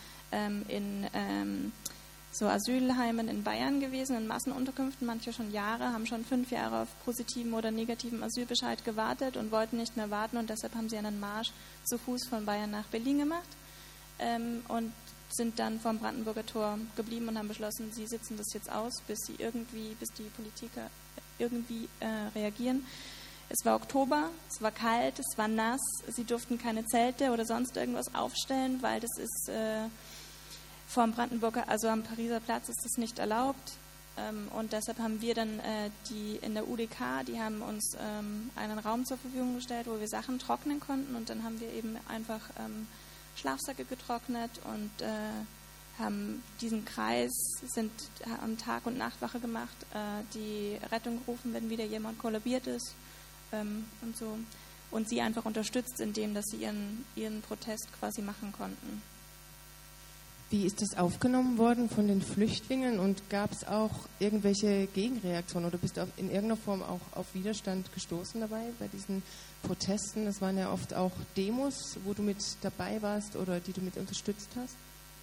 in so Asylheimen in Bayern gewesen, in Massenunterkünften, manche schon Jahre, haben schon 5 Jahre auf positiven oder negativen Asylbescheid gewartet und wollten nicht mehr warten und deshalb haben sie einen Marsch zu Fuß von Bayern nach Berlin gemacht und sind dann vom Brandenburger Tor geblieben und haben beschlossen, sie sitzen das jetzt aus, bis die Politiker irgendwie reagieren. Es war Oktober, es war kalt, es war nass, sie durften keine Zelte oder sonst irgendwas aufstellen, weil das ist vom Brandenburger, also am Pariser Platz ist das nicht erlaubt und deshalb haben wir dann die in der UDK, die haben uns einen Raum zur Verfügung gestellt, wo wir Sachen trocknen konnten und dann haben wir eben einfach Schlafsäcke getrocknet und haben diesen Kreis, haben Tag- und Nachtwache gemacht, die Rettung gerufen, wenn wieder jemand kollabiert ist und so und sie einfach unterstützt, indem dass sie ihren Protest quasi machen konnten. Wie ist das aufgenommen worden von den Flüchtlingen und gab es auch irgendwelche Gegenreaktionen oder bist du in irgendeiner Form auch auf Widerstand gestoßen dabei bei diesen Protesten? Das waren ja oft auch Demos, wo du mit dabei warst oder die du mit unterstützt hast.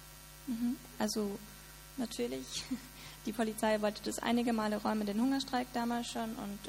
Also natürlich, die Polizei wollte das einige Male räumen, den Hungerstreik damals schon und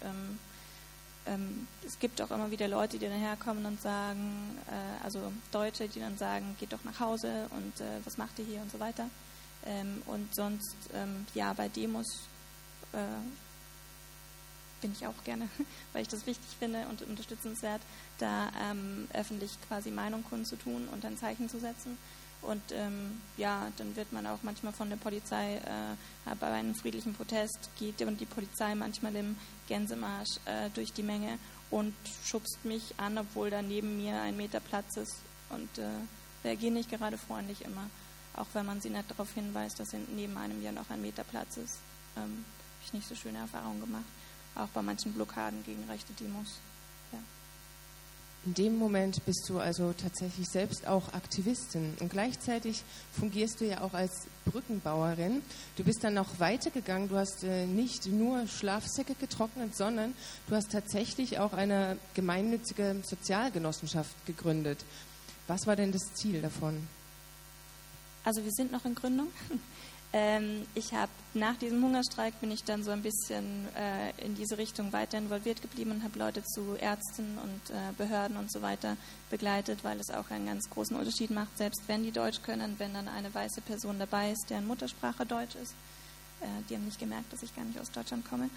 es gibt auch immer wieder Leute, die dann herkommen und sagen, also Deutsche, die dann sagen, geht doch nach Hause und was macht ihr hier und so weiter. Und sonst, bei Demos bin ich auch gerne, weil ich das wichtig finde und unterstützenswert, da öffentlich quasi Meinung kundzutun und ein Zeichen zu setzen. Und dann wird man auch manchmal von der Polizei, bei einem friedlichen Protest geht die Polizei manchmal im Gänsemarsch durch die Menge und schubst mich an, obwohl da neben mir 1 Meter Platz ist, und reagieren nicht gerade freundlich immer, auch wenn man sie nicht darauf hinweist, dass neben einem ja noch 1 Meter Platz ist. Habe ich nicht so schöne Erfahrungen gemacht, auch bei manchen Blockaden gegen rechte Demos. Ja. In dem Moment bist du also tatsächlich selbst auch Aktivistin und gleichzeitig fungierst du ja auch als Brückenbauerin. Du bist dann noch weitergegangen, du hast nicht nur Schlafsäcke getrocknet, sondern du hast tatsächlich auch eine gemeinnützige Sozialgenossenschaft gegründet. Was war denn das Ziel davon? Also wir sind noch in Gründung. Ich habe nach diesem Hungerstreik bin ich dann so ein bisschen in diese Richtung weiter involviert geblieben und habe Leute zu Ärzten und Behörden und so weiter begleitet, weil es auch einen ganz großen Unterschied macht, selbst wenn die Deutsch können, wenn dann eine weiße Person dabei ist, deren Muttersprache Deutsch ist. Die haben nicht gemerkt, dass ich gar nicht aus Deutschland komme.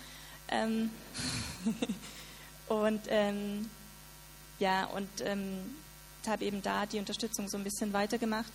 Habe eben da die Unterstützung so ein bisschen weitergemacht.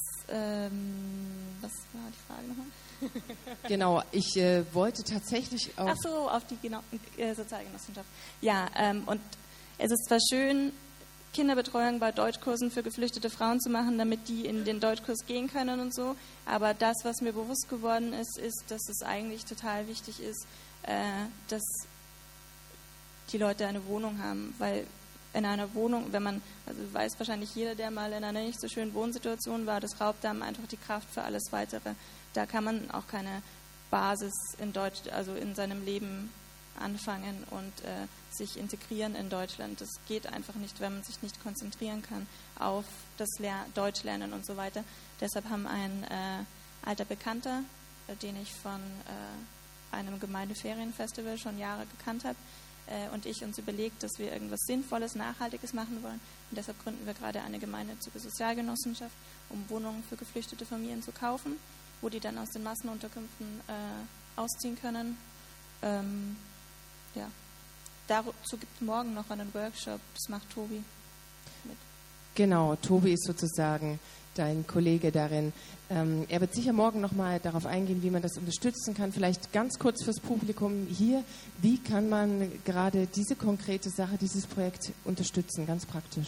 Was war die Frage nochmal? Genau, ich wollte tatsächlich auch... Ach so, auf die Sozialgenossenschaft. Ja, und es ist zwar schön, Kinderbetreuung bei Deutschkursen für geflüchtete Frauen zu machen, damit die in den Deutschkurs gehen können und so, aber das, was mir bewusst geworden ist, dass es eigentlich total wichtig ist, dass die Leute eine Wohnung haben, weil in einer Wohnung, also weiß wahrscheinlich jeder, der mal in einer nicht so schönen Wohnsituation war, das raubt einem einfach die Kraft für alles Weitere. Da kann man auch keine Basis also in seinem Leben anfangen und sich integrieren in Deutschland. Das geht einfach nicht, wenn man sich nicht konzentrieren kann auf das Deutsch lernen und so weiter. Deshalb haben ein alter Bekannter, den ich von einem Gemeindeferienfestival schon Jahre gekannt habe, und ich uns überlegt, dass wir irgendwas Sinnvolles, Nachhaltiges machen wollen. Und deshalb gründen wir gerade eine gemeinnützige Sozialgenossenschaft, um Wohnungen für geflüchtete Familien zu kaufen, wo die dann aus den Massenunterkünften ausziehen können. Dazu gibt es morgen noch einen Workshop, das macht Tobi mit. Genau, Tobi ist sozusagen dein Kollege darin. Er wird sicher morgen nochmal darauf eingehen, wie man das unterstützen kann. Vielleicht ganz kurz fürs Publikum hier, wie kann man gerade diese konkrete Sache, dieses Projekt unterstützen, ganz praktisch?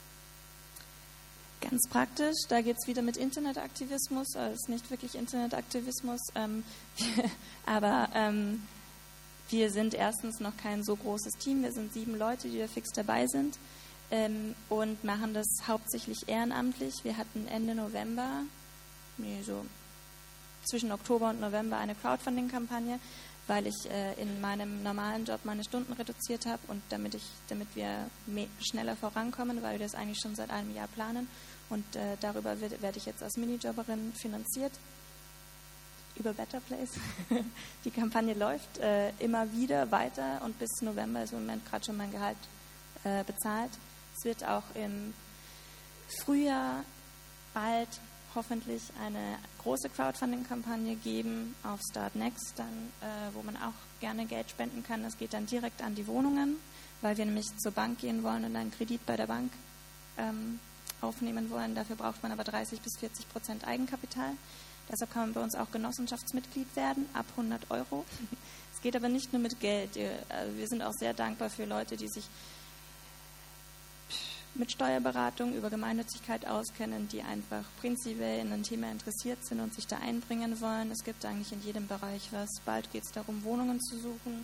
Ganz praktisch, da geht es wieder mit Internetaktivismus, also es ist nicht wirklich Internetaktivismus, aber wir sind erstens noch kein so großes Team, wir sind 7 Leute, die da fix dabei sind. Und machen das hauptsächlich ehrenamtlich. Wir hatten Ende November, zwischen Oktober und November eine Crowdfunding-Kampagne, weil ich in meinem normalen Job meine Stunden reduziert habe und damit wir schneller vorankommen, weil wir das eigentlich schon seit einem Jahr planen. Und darüber werde ich jetzt als Minijobberin finanziert über Better Place. Die Kampagne läuft immer wieder weiter und bis November ist im Moment gerade schon mein Gehalt bezahlt. Es wird auch im Frühjahr bald hoffentlich eine große Crowdfunding-Kampagne geben auf Start Next, dann, wo man auch gerne Geld spenden kann. Das geht dann direkt an die Wohnungen, weil wir nämlich zur Bank gehen wollen und einen Kredit bei der Bank aufnehmen wollen. Dafür braucht man aber 30-40% Eigenkapital. Deshalb kann man bei uns auch Genossenschaftsmitglied werden, ab 100 €. Es geht aber nicht nur mit Geld. Wir sind auch sehr dankbar für Leute, die sich mit Steuerberatung über Gemeinnützigkeit auskennen, die einfach prinzipiell in ein Thema interessiert sind und sich da einbringen wollen. Es gibt eigentlich in jedem Bereich was. Bald geht es darum, Wohnungen zu suchen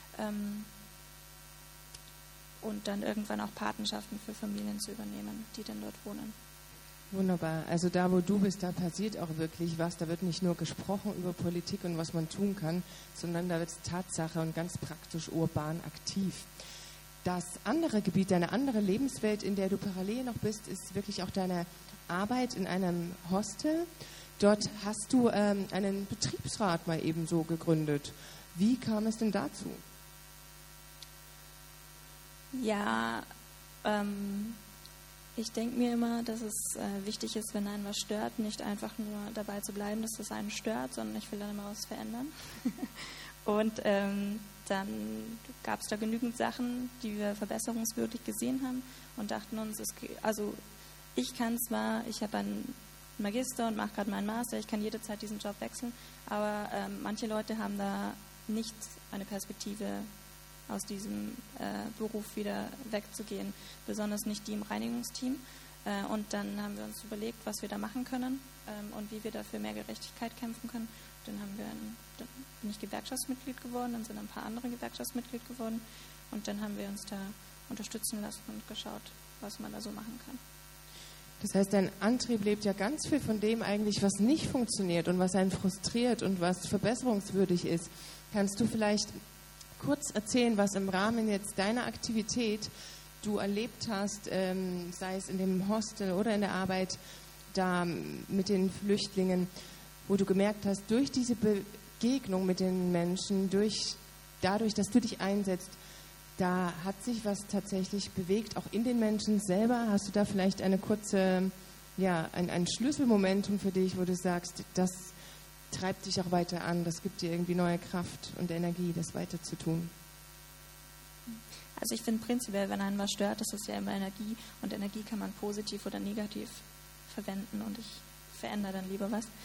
und dann irgendwann auch Patenschaften für Familien zu übernehmen, die dann dort wohnen. Wunderbar. Also da, wo du bist, da passiert auch wirklich was. Da wird nicht nur gesprochen über Politik und was man tun kann, sondern da wird es Tatsache und ganz praktisch urban aktiv. Das andere Gebiet, deine andere Lebenswelt, in der du parallel noch bist, ist wirklich auch deine Arbeit in einem Hostel. Dort hast du einen Betriebsrat mal eben so gegründet. Wie kam es denn dazu? Ja, ich denke mir immer, dass es wichtig ist, wenn einen was stört, nicht einfach nur dabei zu bleiben, dass das einen stört, sondern ich will dann immer was verändern. Und dann gab es da genügend Sachen, die wir verbesserungswürdig gesehen haben und dachten uns, also ich kann zwar, ich habe einen Magister und mache gerade meinen Master, ich kann jederzeit diesen Job wechseln, aber manche Leute haben da nicht eine Perspektive, aus diesem Beruf wieder wegzugehen, besonders nicht die im Reinigungsteam. Und dann haben wir uns überlegt, was wir da machen können und wie wir dafür mehr Gerechtigkeit kämpfen können. Dann bin ich Gewerkschaftsmitglied geworden, dann sind ein paar andere Gewerkschaftsmitglied geworden und dann haben wir uns da unterstützen lassen und geschaut, was man da so machen kann. Das heißt, dein Antrieb lebt ja ganz viel von dem eigentlich, was nicht funktioniert und was einen frustriert und was verbesserungswürdig ist. Kannst du vielleicht kurz erzählen, was im Rahmen jetzt deiner Aktivität du erlebt hast, sei es in dem Hostel oder in der Arbeit da mit den Flüchtlingen, wo du gemerkt hast, durch diese Begegnung mit den Menschen, dadurch, dass du dich einsetzt, da hat sich was tatsächlich bewegt, auch in den Menschen selber. Hast du da vielleicht eine kurze, ein Schlüsselmomentum für dich, wo du sagst, das treibt dich auch weiter an, das gibt dir irgendwie neue Kraft und Energie, das weiter zu tun? Also ich finde prinzipiell, wenn einen was stört, das ist ja immer Energie und Energie kann man positiv oder negativ verwenden und ich verändere dann lieber was.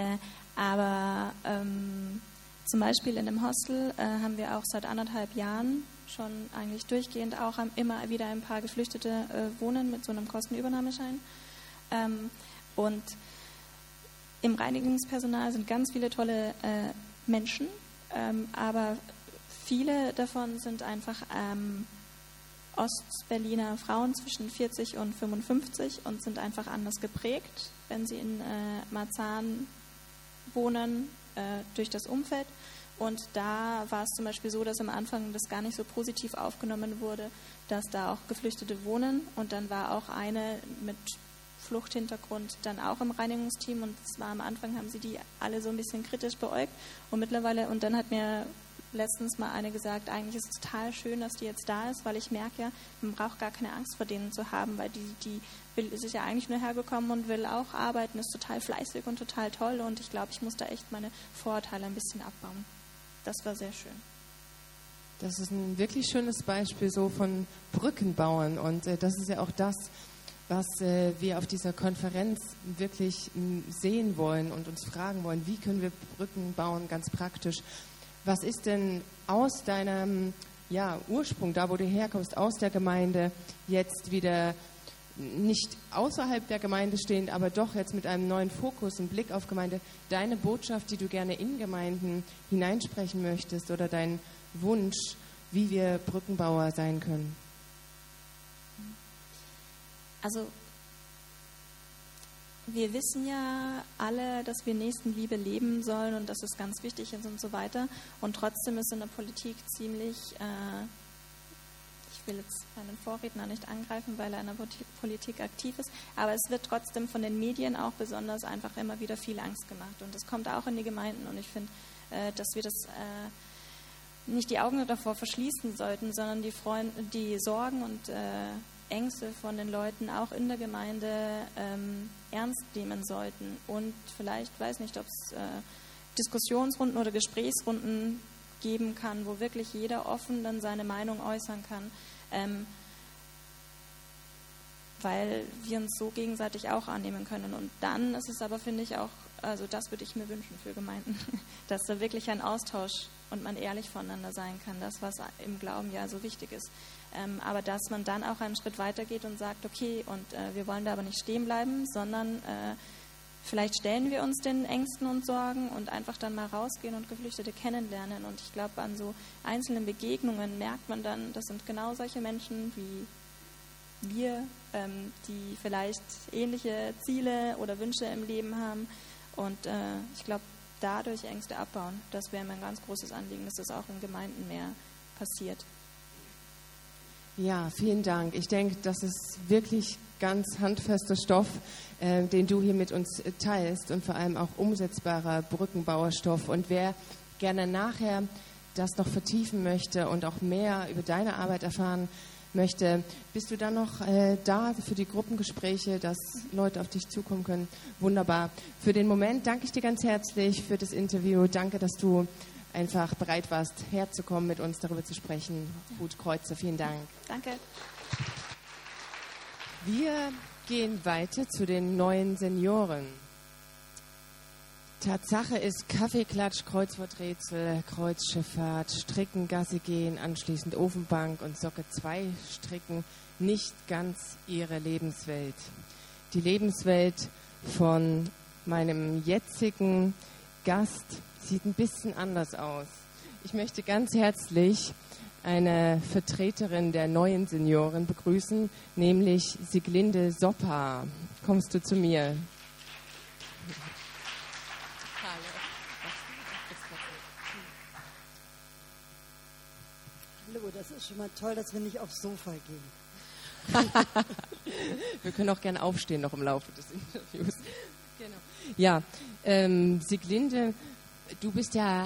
Aber zum Beispiel in dem Hostel haben wir auch seit 1,5 Jahren schon eigentlich durchgehend auch immer wieder ein paar Geflüchtete wohnen mit so einem Kostenübernahmeschein. Und im Reinigungspersonal sind ganz viele tolle Menschen, aber viele davon sind einfach Ostberliner Frauen zwischen 40 und 55 und sind einfach anders geprägt, wenn sie in Marzahn wohnen, durch das Umfeld. Und da war es zum Beispiel so, dass am Anfang das gar nicht so positiv aufgenommen wurde, dass da auch Geflüchtete wohnen. Und dann war auch eine mit Fluchthintergrund dann auch im Reinigungsteam. Und zwar am Anfang haben sie die alle so ein bisschen kritisch beäugt. Und dann hat mir letztens mal eine gesagt, eigentlich ist es total schön, dass die jetzt da ist, weil ich merke ja, man braucht gar keine Angst vor denen zu haben, weil ist ja eigentlich nur hergekommen und will auch arbeiten, ist total fleißig und total toll und ich glaube, ich muss da echt meine Vorurteile ein bisschen abbauen. Das war sehr schön. Das ist ein wirklich schönes Beispiel so von Brückenbauern und das ist ja auch das, was wir auf dieser Konferenz wirklich sehen wollen und uns fragen wollen, wie können wir Brücken bauen, ganz praktisch. Was ist denn aus deinem Ursprung, da wo du herkommst, aus der Gemeinde, jetzt wieder nicht außerhalb der Gemeinde stehend, aber doch jetzt mit einem neuen Fokus, einen Blick auf Gemeinde, deine Botschaft, die du gerne in Gemeinden hineinsprechen möchtest oder dein Wunsch, wie wir Brückenbauer sein können? Also wir wissen ja alle, dass wir Nächstenliebe leben sollen und dass es ganz wichtig ist und so weiter. Und trotzdem ist in der Politik ziemlich, ich will jetzt meinen Vorredner nicht angreifen, weil er in der Politik aktiv ist, aber es wird trotzdem von den Medien auch besonders einfach immer wieder viel Angst gemacht. Und das kommt auch in die Gemeinden. Und ich finde, dass wir das nicht die Augen davor verschließen sollten, sondern die Sorgen und Ängste von den Leuten auch in der Gemeinde ernst nehmen sollten und vielleicht, weiß nicht, ob es Diskussionsrunden oder Gesprächsrunden geben kann, wo wirklich jeder offen dann seine Meinung äußern kann, weil wir uns so gegenseitig auch annehmen können. Und dann ist es aber, finde ich, auch, also das würde ich mir wünschen für Gemeinden, dass da wirklich ein Austausch und man ehrlich voneinander sein kann, das, was im Glauben ja so wichtig ist. Aber dass man dann auch einen Schritt weiter geht und sagt, okay, und wir wollen da aber nicht stehen bleiben, sondern vielleicht stellen wir uns den Ängsten und Sorgen und einfach dann mal rausgehen und Geflüchtete kennenlernen. Und ich glaube, an so einzelnen Begegnungen merkt man dann, das sind genau solche Menschen wie wir, die vielleicht ähnliche Ziele oder Wünsche im Leben haben. Und ich glaube, dadurch Ängste abbauen, das wäre mein ganz großes Anliegen, dass das auch in Gemeinden mehr passiert. Ja, vielen Dank. Ich denke, das ist wirklich ganz handfester Stoff, den du hier mit uns teilst und vor allem auch umsetzbarer Brückenbauerstoff. Und wer gerne nachher das noch vertiefen möchte und auch mehr über deine Arbeit erfahren möchte, bist du dann noch da für die Gruppengespräche, dass Leute auf dich zukommen können? Wunderbar. Für den Moment danke ich dir ganz herzlich für das Interview. Danke, dass du einfach bereit warst, herzukommen, mit uns darüber zu sprechen. Ruth Kreuzer, vielen Dank. Danke. Wir gehen weiter zu den neuen Senioren. Tatsache ist Kaffeeklatsch, Kreuzworträtsel, Kreuzschifffahrt, Stricken, Gassi gehen, anschließend Ofenbank und Socke 2 stricken nicht ganz ihre Lebenswelt. Die Lebenswelt von meinem jetzigen Gast sieht ein bisschen anders aus. Ich möchte ganz herzlich eine Vertreterin der neuen Senioren begrüßen, nämlich Sieglinde Soppa. Kommst du zu mir? Hallo, das ist schon mal toll, dass wir nicht aufs Sofa gehen. Wir können auch gerne aufstehen noch im Laufe des Interviews. Genau. Ja, Sieglinde, du bist ja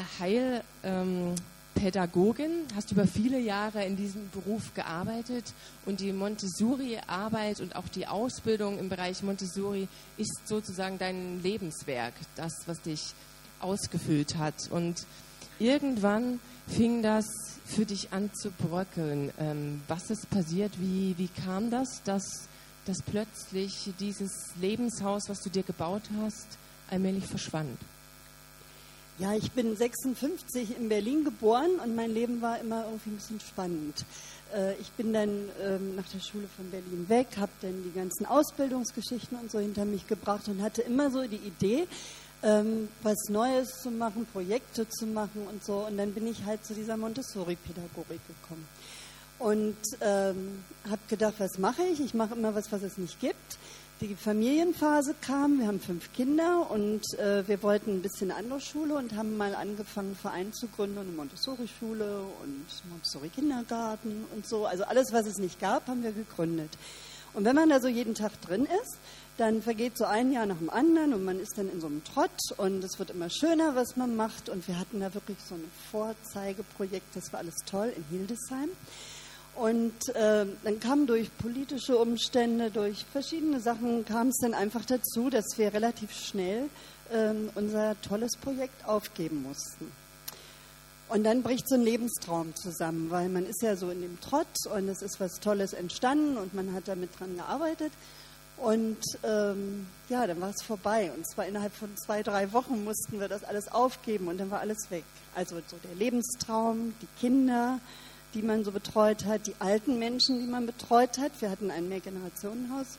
Heilpädagogin, hast über viele Jahre in diesem Beruf gearbeitet und die Montessori-Arbeit und auch die Ausbildung im Bereich Montessori ist sozusagen dein Lebenswerk, das, was dich ausgefüllt hat. Und irgendwann fing das für dich an zu bröckeln. Was ist passiert? Wie kam das, dass plötzlich dieses Lebenshaus, was du dir gebaut hast, allmählich verschwand? Ja, ich bin 56 in Berlin geboren und mein Leben war immer irgendwie ein bisschen spannend. Ich bin dann nach der Schule von Berlin weg, habe dann die ganzen Ausbildungsgeschichten und so hinter mich gebracht und hatte immer so die Idee, was Neues zu machen, Projekte zu machen und so. Und dann bin ich halt zu dieser Montessori-Pädagogik gekommen. Und habe gedacht, was mache ich? Ich mache immer was es nicht gibt. Die Familienphase kam, wir haben 5 Kinder und wir wollten ein bisschen eine andere Schule und haben mal angefangen, einen Verein zu gründen, eine Montessori-Schule und Montessori-Kindergarten und so. Also alles, was es nicht gab, haben wir gegründet. Und wenn man da so jeden Tag drin ist, dann vergeht so ein Jahr nach dem anderen und man ist dann in so einem Trott und es wird immer schöner, was man macht. Und wir hatten da wirklich so ein Vorzeigeprojekt, das war alles toll in Hildesheim. Und dann kam durch politische Umstände, durch verschiedene Sachen, kam es dann einfach dazu, dass wir relativ schnell unser tolles Projekt aufgeben mussten. Und dann bricht so ein Lebenstraum zusammen, weil man ist ja so in dem Trott und es ist was Tolles entstanden und man hat damit dran gearbeitet. Und ja, dann war es vorbei. Und zwar innerhalb von 2-3 Wochen mussten wir das alles aufgeben und dann war alles weg. Also so der Lebenstraum, die Kinder, die man so betreut hat, die alten Menschen, die man betreut hat. Wir hatten ein Mehrgenerationenhaus.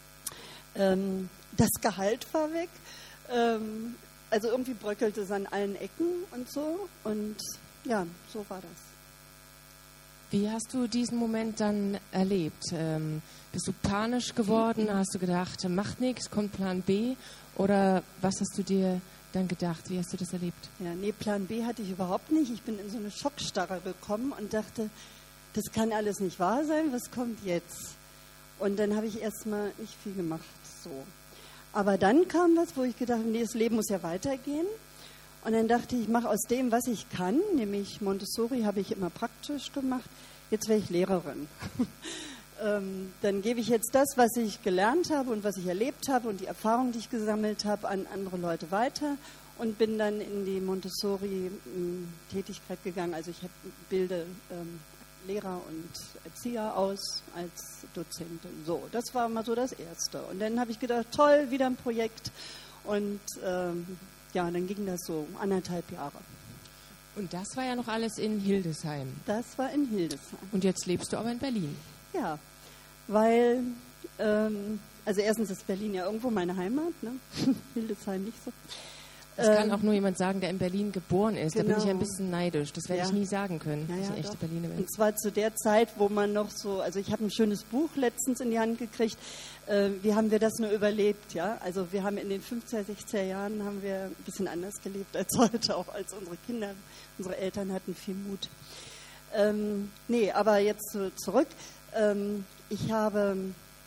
Das Gehalt war weg. Also irgendwie bröckelte es an allen Ecken und so. Und ja, so war das. Wie hast du diesen Moment dann erlebt? Bist du panisch geworden? Hast du gedacht, macht nichts, kommt Plan B? Oder was hast du dir dann gedacht? Wie hast du das erlebt? Ja, nee, Plan B hatte ich überhaupt nicht. Ich bin in so eine Schockstarre gekommen und dachte, das kann alles nicht wahr sein, was kommt jetzt? Und dann habe ich erstmal nicht viel gemacht. So. Aber dann kam was, wo ich gedacht habe, nee, das Leben muss ja weitergehen. Und dann dachte ich mache aus dem, was ich kann, nämlich Montessori habe ich immer praktisch gemacht, jetzt werde ich Lehrerin. Dann gebe ich jetzt das, was ich gelernt habe und was ich erlebt habe und die Erfahrung, die ich gesammelt habe, an andere Leute weiter und bin dann in die Montessori-Tätigkeit gegangen. Also ich bilde Lehrer und Erzieher aus als Dozentin. So, das war mal so das Erste. Und dann habe ich gedacht, toll, wieder ein Projekt und ja, dann ging das so 1,5 Jahre. Und das war ja noch alles in Hildesheim. Das war in Hildesheim. Und jetzt lebst du aber in Berlin. Ja, weil, also erstens ist Berlin ja irgendwo meine Heimat, ne? Hildesheim nicht so. Das kann auch nur jemand sagen, der in Berlin geboren ist. Genau. Da bin ich ein bisschen neidisch. Das werde ich nie sagen können, Ja, dass ich eine doch. echte Berliner bin. Und zwar zu der Zeit, wo man noch so, also ich habe ein schönes Buch letztens in die Hand gekriegt. Wie haben wir das nur überlebt, ja? Also wir haben in den 50er, 60er Jahren haben wir ein bisschen anders gelebt als heute, auch als unsere Kinder. Unsere Eltern hatten viel Mut. Nee, aber jetzt zurück. Ich habe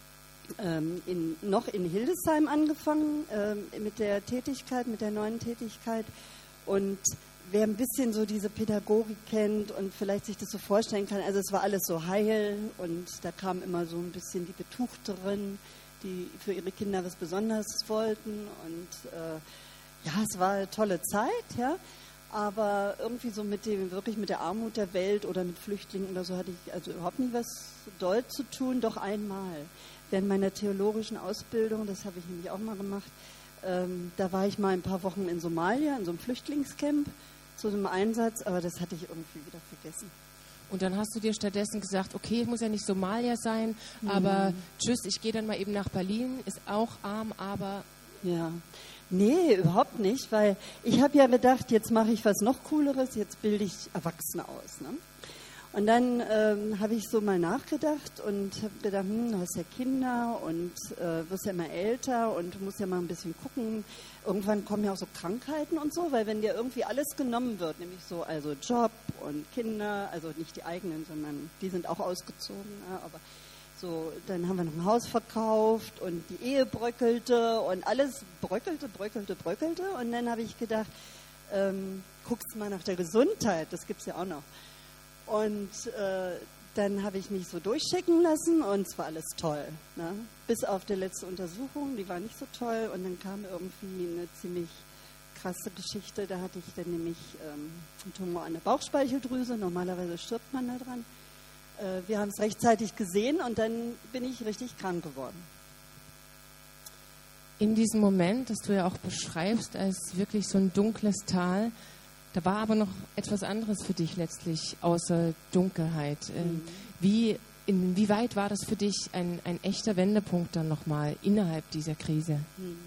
noch in Hildesheim angefangen mit der Tätigkeit, mit der neuen Tätigkeit. Und wer ein bisschen so diese Pädagogik kennt und vielleicht sich das so vorstellen kann, also es war alles so heil und da kamen immer so ein bisschen die Betuchteren, die für ihre Kinder was Besonderes wollten. Und ja, es war eine tolle Zeit, ja. Aber irgendwie so wirklich mit der Armut der Welt oder mit Flüchtlingen oder so hatte ich also überhaupt nie was doll zu tun, doch einmal. Während meiner theologischen Ausbildung, das habe ich nämlich auch mal gemacht, da war ich mal ein paar Wochen in Somalia, in so einem Flüchtlingscamp zu einem Einsatz, aber das hatte ich irgendwie wieder vergessen. Und dann hast du dir stattdessen gesagt, okay, es muss ja nicht Somalia sein, aber tschüss, ich gehe dann mal eben nach Berlin, ist auch arm, aber... Ja, nee, überhaupt nicht, weil ich habe ja gedacht, jetzt mache ich was noch Cooleres, jetzt bilde ich Erwachsene aus. Ne? Und dann habe ich so mal nachgedacht und habe gedacht, du hast ja Kinder und wirst ja immer älter und du musst ja mal ein bisschen gucken. Irgendwann kommen ja auch so Krankheiten und so, weil wenn dir irgendwie alles genommen wird, nämlich so also Job und Kinder, also nicht die eigenen, sondern die sind auch ausgezogen, ja, aber so, dann haben wir noch ein Haus verkauft und die Ehe bröckelte und alles bröckelte. Und dann habe ich gedacht, guckst mal nach der Gesundheit, das gibt es ja auch noch. Und dann habe ich mich so durchchecken lassen und es war alles toll. Ne? Bis auf die letzte Untersuchung, die war nicht so toll. Und dann kam irgendwie eine ziemlich krasse Geschichte. Da hatte ich dann nämlich einen Tumor an der Bauchspeicheldrüse. Normalerweise stirbt man da dran. Wir haben es rechtzeitig gesehen und dann bin ich richtig krank geworden. In diesem Moment, das du ja auch beschreibst, als wirklich so ein dunkles Tal, da war aber noch etwas anderes für dich letztlich, außer Dunkelheit. Inwieweit war das für dich ein echter Wendepunkt dann nochmal innerhalb dieser Krise?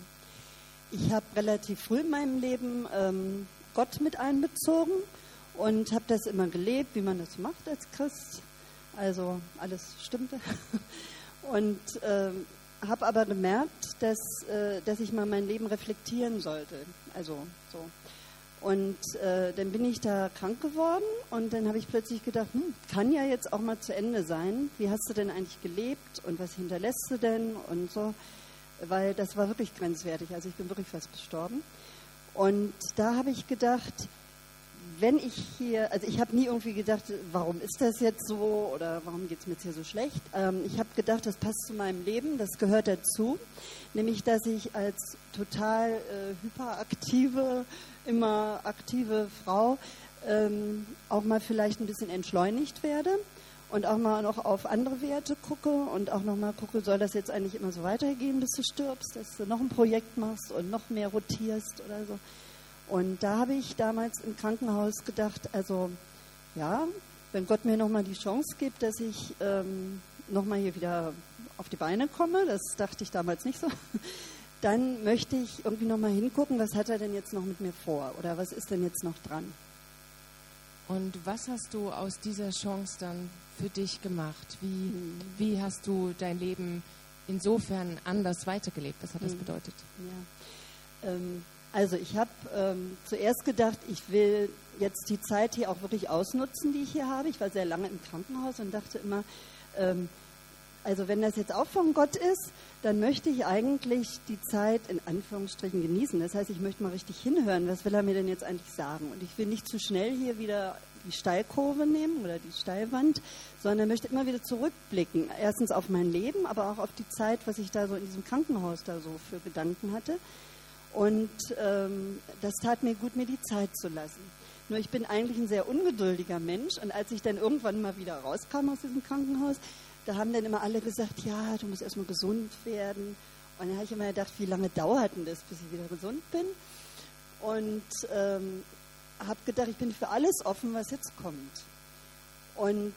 Ich habe relativ früh in meinem Leben Gott mit einbezogen und habe das immer gelebt, wie man das macht als Christ. Also alles stimmte. Und habe aber gemerkt, dass ich mal mein Leben reflektieren sollte. Also so. Und dann bin ich da krank geworden und dann habe ich plötzlich gedacht, kann ja jetzt auch mal zu Ende sein. Wie hast du denn eigentlich gelebt und was hinterlässt du denn und so. Weil das war wirklich grenzwertig. Also ich bin wirklich fast gestorben. Und da habe ich gedacht, wenn ich hier, also ich habe nie irgendwie gedacht, warum ist das jetzt so oder warum geht es mir jetzt hier so schlecht. Ich habe gedacht, das passt zu meinem Leben, das gehört dazu. Nämlich, dass ich als total hyperaktive, immer aktive Frau auch mal vielleicht ein bisschen entschleunigt werde und auch mal noch auf andere Werte gucke und auch noch mal gucke, soll das jetzt eigentlich immer so weitergehen, bis du stirbst, dass du noch ein Projekt machst und noch mehr rotierst oder so. Und da habe ich damals im Krankenhaus gedacht, also ja, wenn Gott mir nochmal die Chance gibt, dass ich nochmal hier wieder auf die Beine komme, das dachte ich damals nicht so, dann möchte ich irgendwie nochmal hingucken, was hat er denn jetzt noch mit mir vor oder was ist denn jetzt noch dran. Und was hast du aus dieser Chance dann für dich gemacht? Wie hast du dein Leben insofern anders weitergelebt? Was hat das bedeutet? Ja. Also ich habe zuerst gedacht, ich will jetzt die Zeit hier auch wirklich ausnutzen, die ich hier habe. Ich war sehr lange im Krankenhaus und dachte immer, also wenn das jetzt auch von Gott ist, dann möchte ich eigentlich die Zeit in Anführungsstrichen genießen. Das heißt, ich möchte mal richtig hinhören, was will er mir denn jetzt eigentlich sagen? Und ich will nicht zu schnell hier wieder die Steilkurve nehmen oder die Steilwand, sondern möchte immer wieder zurückblicken. Erstens auf mein Leben, aber auch auf die Zeit, was ich da so in diesem Krankenhaus da so für Gedanken hatte. Und das tat mir gut, mir die Zeit zu lassen. Nur ich bin eigentlich ein sehr ungeduldiger Mensch und als ich dann irgendwann mal wieder rauskam aus diesem Krankenhaus, da haben dann immer alle gesagt, ja, du musst erstmal gesund werden. Und dann habe ich immer gedacht, wie lange dauert denn das, bis ich wieder gesund bin? Und habe gedacht, ich bin für alles offen, was jetzt kommt. Und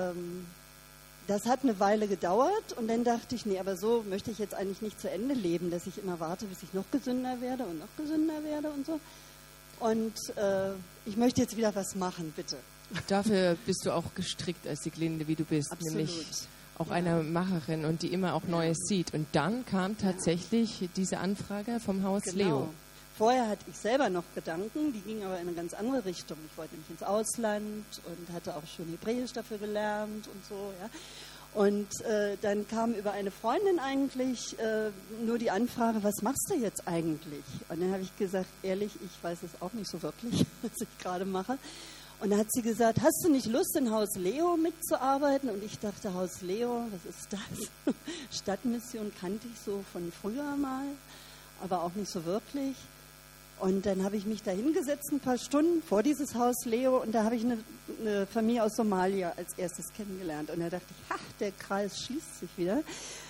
das hat eine Weile gedauert und dann dachte ich, nee, aber so möchte ich jetzt eigentlich nicht zu Ende leben, dass ich immer warte, bis ich noch gesünder werde und noch gesünder werde und so. Und ich möchte jetzt wieder was machen, bitte. Dafür bist du auch gestrickt als Sieglinde, wie du bist. Absolut. Nämlich auch eine Macherin und die immer auch Neues sieht. Und dann kam tatsächlich diese Anfrage vom Haus Leo. Vorher hatte ich selber noch Gedanken, die gingen aber in eine ganz andere Richtung. Ich wollte nämlich ins Ausland und hatte auch schon Hebräisch dafür gelernt und so. Ja. Und dann kam über eine Freundin eigentlich nur die Anfrage, was machst du jetzt eigentlich? Und dann habe ich gesagt, ehrlich, ich weiß es auch nicht so wirklich, was ich gerade mache. Und dann hat sie gesagt, hast du nicht Lust, in Haus Leo mitzuarbeiten? Und ich dachte, Haus Leo, was ist das? Stadtmission kannte ich so von früher mal, aber auch nicht so wirklich. Und dann habe ich mich da hingesetzt, ein paar Stunden vor dieses Haus Leo, und da habe ich eine Familie aus Somalia als erstes kennengelernt. Und da dachte ich, der Kreis schließt sich wieder.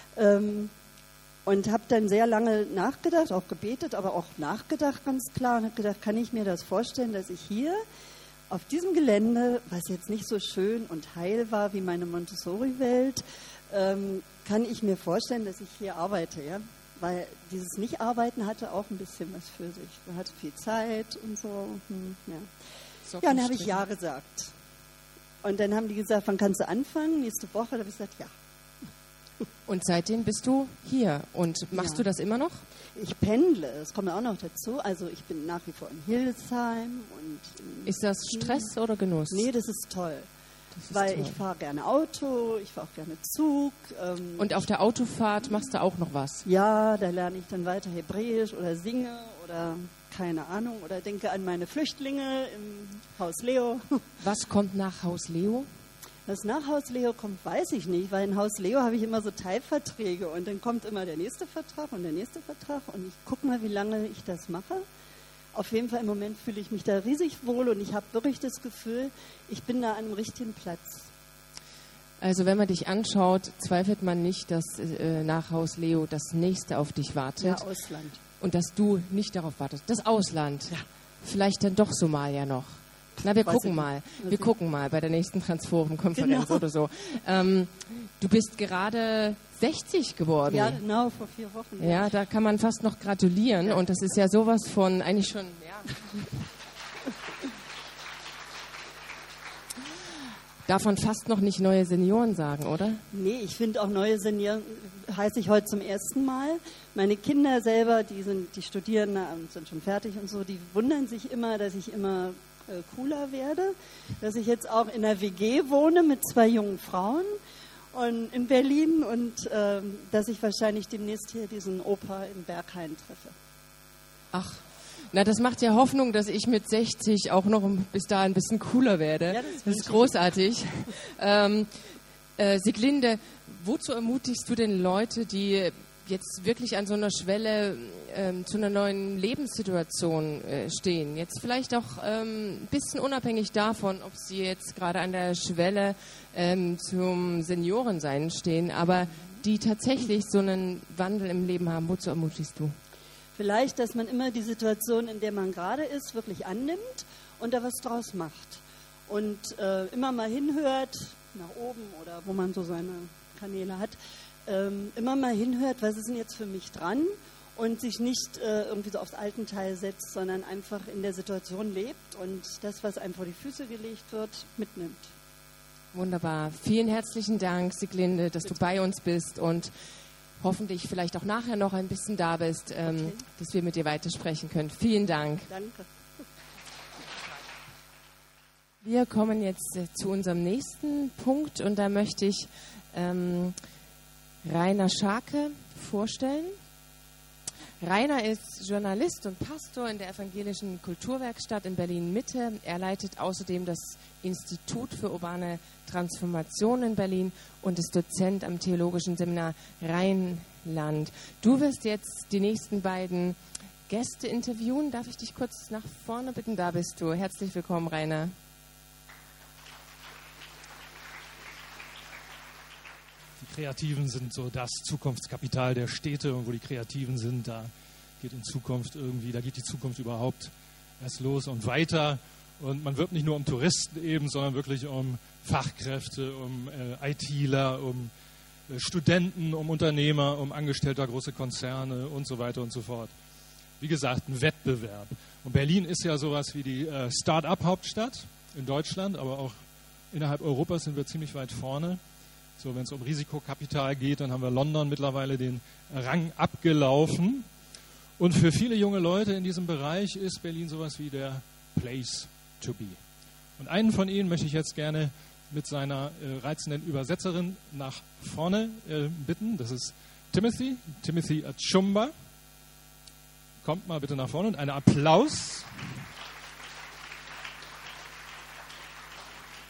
Und habe dann sehr lange nachgedacht, auch gebetet, aber auch nachgedacht ganz klar und habe gedacht, kann ich mir das vorstellen, dass ich hier auf diesem Gelände, was jetzt nicht so schön und heil war wie meine Montessori-Welt, kann ich mir vorstellen, dass ich hier arbeite, ja? Weil dieses Nicht-Arbeiten hatte auch ein bisschen was für sich. Man hatte viel Zeit und so. Ja, und dann habe ich ja gesagt. Und dann haben die gesagt, wann kannst du anfangen? Nächste Woche. Da habe ich gesagt, ja. Und seitdem bist du hier. Und machst du das immer noch? Ich pendle, das kommt auch noch dazu. Also ich bin nach wie vor in Hildesheim. Ist das Stress oder Genuss? Nee, das ist toll. Weil ich fahre gerne Auto, ich fahre auch gerne Zug. Und auf der Autofahrt machst du auch noch was? Ja, da lerne ich dann weiter Hebräisch oder singe oder keine Ahnung. Oder denke an meine Flüchtlinge im Haus Leo. Was kommt nach Haus Leo? Was nach Haus Leo kommt, weiß ich nicht, weil in Haus Leo habe ich immer so Teilverträge und dann kommt immer der nächste Vertrag und der nächste Vertrag und ich gucke mal, wie lange ich das mache. Auf jeden Fall im Moment fühle ich mich da riesig wohl und ich habe wirklich das Gefühl, ich bin da an einem richtigen Platz. Also wenn man dich anschaut, zweifelt man nicht, dass nach Haus Leo das nächste auf dich wartet. Ja, Ausland. Und dass du nicht darauf wartest. Das Ausland. Ja. Vielleicht dann doch Somalia noch. Na, wir gucken mal. Wir gucken mal bei der nächsten Transforum-Konferenz oder so. Du bist gerade 60 geworden. Ja, genau, vor 4 Wochen. Ja, da kann man fast noch gratulieren. Ja. Und das ist ja sowas von eigentlich schon, ja. Darf man fast noch nicht neue Senioren sagen, oder? Nee, ich finde auch neue Senioren heiße ich heute zum ersten Mal. Meine Kinder selber, die studieren und sind schon fertig und so, die wundern sich immer, dass ich immer cooler werde, dass ich jetzt auch in einer WG wohne mit 2 jungen Frauen und in Berlin und dass ich wahrscheinlich demnächst hier diesen Opa im Berghain treffe. Ach, na, das macht ja Hoffnung, dass ich mit 60 auch noch bis dahin ein bisschen cooler werde. Ja, das ist großartig. Sieglinde, wozu ermutigst du denn Leute, die jetzt wirklich an so einer Schwelle zu einer neuen Lebenssituation stehen? Jetzt vielleicht auch ein bisschen unabhängig davon, ob sie jetzt gerade an der Schwelle zum Seniorensein stehen, aber die tatsächlich so einen Wandel im Leben haben. Wozu ermutigst du? Vielleicht, dass man immer die Situation, in der man gerade ist, wirklich annimmt und da was draus macht. Und immer mal hinhört, nach oben oder wo man so seine Kanäle hat, immer mal hinhört, was ist denn jetzt für mich dran und sich nicht irgendwie so aufs Altenteil setzt, sondern einfach in der Situation lebt und das, was einem vor die Füße gelegt wird, mitnimmt. Wunderbar. Vielen herzlichen Dank, Sieglinde, dass du bei uns bist und hoffentlich vielleicht auch nachher noch ein bisschen da bist, dass wir mit dir weitersprechen können. Vielen Dank. Danke. Wir kommen jetzt zu unserem nächsten Punkt und da möchte ich Rainer Scharke vorstellen. Rainer ist Journalist und Pastor in der Evangelischen Kulturwerkstatt in Berlin-Mitte. Er leitet außerdem das Institut für urbane Transformation in Berlin und ist Dozent am Theologischen Seminar Rheinland. Du wirst jetzt die nächsten beiden Gäste interviewen. Darf ich dich kurz nach vorne bitten? Da bist du. Herzlich willkommen, Rainer. Die Kreativen sind so das Zukunftskapital der Städte und wo die Kreativen sind, da geht die Zukunft überhaupt erst los und weiter. Und man wirbt nicht nur um Touristen eben, sondern wirklich um Fachkräfte, um ITler, um Studenten, um Unternehmer, um Angestellter, große Konzerne und so weiter und so fort. Wie gesagt, ein Wettbewerb. Und Berlin ist ja sowas wie die Start-up-Hauptstadt in Deutschland, aber auch innerhalb Europas sind wir ziemlich weit vorne. So, wenn es um Risikokapital geht, dann haben wir London mittlerweile den Rang abgelaufen. Und für viele junge Leute in diesem Bereich ist Berlin sowas wie der Place to be. Und einen von Ihnen möchte ich jetzt gerne mit seiner reizenden Übersetzerin nach vorne bitten. Das ist Timothy Achumba. Kommt mal bitte nach vorne und einen Applaus.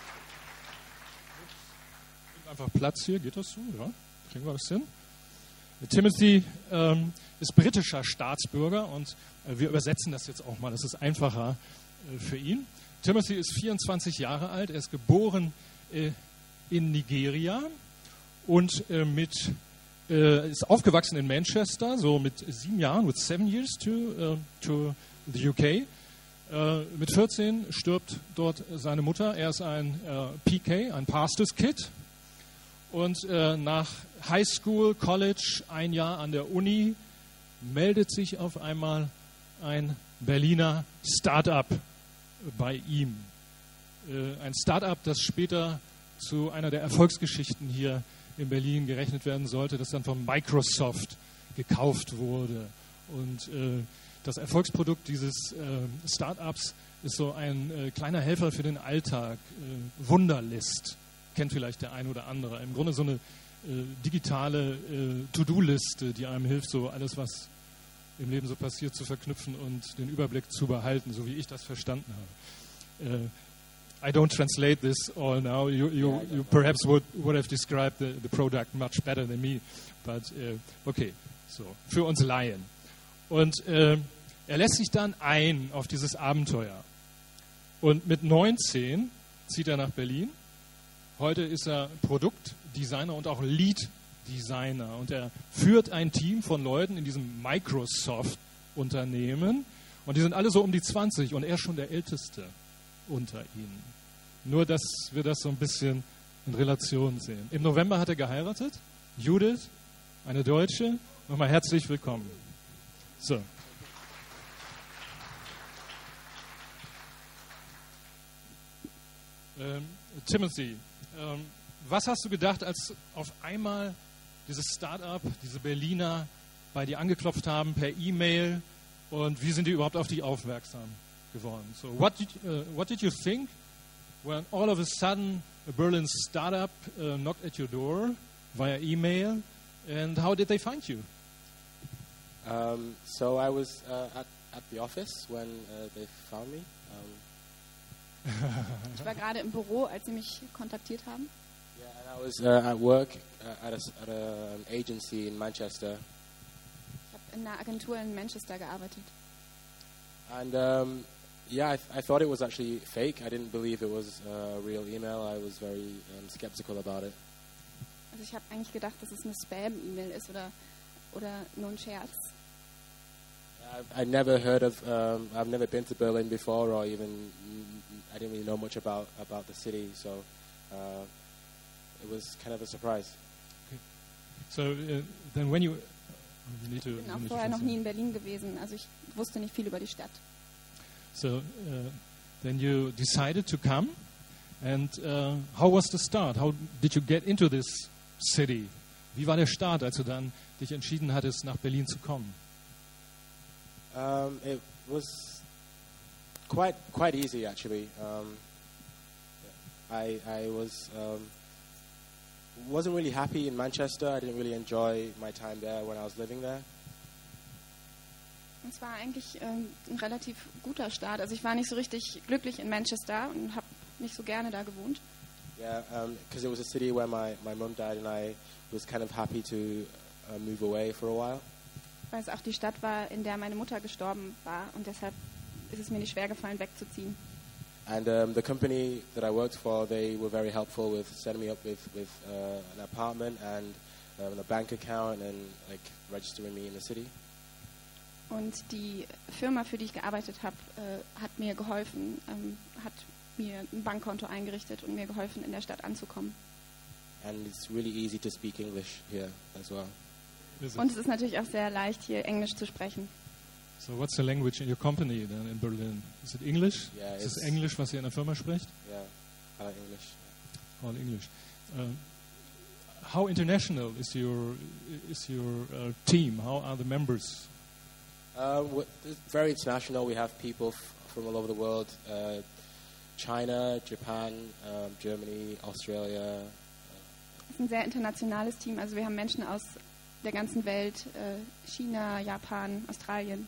Einfach Platz hier, geht das so? Ja, kriegen wir das hin. Timothy ist britischer Staatsbürger und wir übersetzen das jetzt auch mal, das ist einfacher für ihn. Timothy ist 24 Jahre alt, er ist geboren in Nigeria und ist aufgewachsen in Manchester, so mit 7 Jahren, with 7 years to the UK. Mit 14 stirbt dort seine Mutter. Er ist ein PK, ein Pastor's Kid. Und nach High School, College, 1 Jahr an der Uni, meldet sich auf einmal ein Berliner Start-up bei ihm. Ein Start-up, das später zu einer der Erfolgsgeschichten hier in Berlin gerechnet werden sollte, das dann von Microsoft gekauft wurde. Und das Erfolgsprodukt dieses Start-ups ist so ein kleiner Helfer für den Alltag, Wunderlist. Kennt vielleicht der ein oder andere. Im Grunde so eine digitale To-Do-Liste, die einem hilft, so alles, was im Leben so passiert, zu verknüpfen und den Überblick zu behalten, so wie ich das verstanden habe. I don't translate this all now. You perhaps would have described the product much better than me. But okay, so für uns Laien. Und er lässt sich dann ein auf dieses Abenteuer. Und mit 19 zieht er nach Berlin. Heute ist er Produktdesigner und auch Lead-Designer. Und er führt ein Team von Leuten in diesem Microsoft-Unternehmen. Und die sind alle so um die 20 und er schon der Älteste unter ihnen. Nur, dass wir das so ein bisschen in Relation sehen. Im November hat er geheiratet. Judith, eine Deutsche. Nochmal herzlich willkommen. So. Timothy, was hast du gedacht, als auf einmal dieses Start-up, diese Berliner bei dir angeklopft haben per E-Mail und wie sind die überhaupt auf dich aufmerksam geworden? So, what did you think when all of a sudden a Berlin startup knocked at your door via email, and how did they find you? So I was at the office when they found me. Ich war gerade im Büro, als sie mich kontaktiert haben. Yeah, and I was at work at an agency in Manchester. Ich habe in einer Agentur in Manchester gearbeitet. And yeah, I thought it was actually fake. I didn't believe it was a real email. I was very skeptical about it. Also ich habe eigentlich gedacht, dass es eine Spam-E-Mail ist oder nur ein Scherz. I've never heard of. I've never been to Berlin before, or even I didn't really know much about the city. So it was kind of a surprise. Okay. So then, when you need to. Ich bin auch vorher noch nie in Berlin gewesen, also ich wusste nicht viel über die Stadt. So then you decided to come, and how was the start? How did you get into this city? Wie war der Start, als du dann dich entschieden hattest, nach Berlin zu kommen? It was quite easy actually. I wasn't really happy in Manchester. I didn't really enjoy my time there when I was living there. Es war eigentlich ein relativ guter Start. Also ich war nicht so richtig glücklich in Manchester und habe nicht so gerne da gewohnt. Yeah, because it was a city where my mum died, and I was kind of happy to move away for a while. Weil es auch die Stadt war, in der meine Mutter gestorben war und deshalb ist es mir nicht schwer gefallen, wegzuziehen. And the company that I worked for, they were very helpful with setting me up with an apartment and a bank account and like registering me in the city. Und die Firma, für die ich gearbeitet habe, hat mir geholfen, hat mir ein Bankkonto eingerichtet und mir geholfen, in der Stadt anzukommen. And it's really easy to speak English here as well. Und es ist natürlich auch sehr leicht, hier Englisch zu sprechen. So what's the language in your company then in Berlin? Is it English? Yeah, ist es Englisch, was ihr in der Firma spricht? Yeah, I like English. All English. How international is your team? How are the members? It's very international. We have people from all over the world. China, Japan, Germany, Australia. Es ist ein sehr internationales Team. Also wir haben Menschen aus der ganzen Welt, China, Japan, Australien.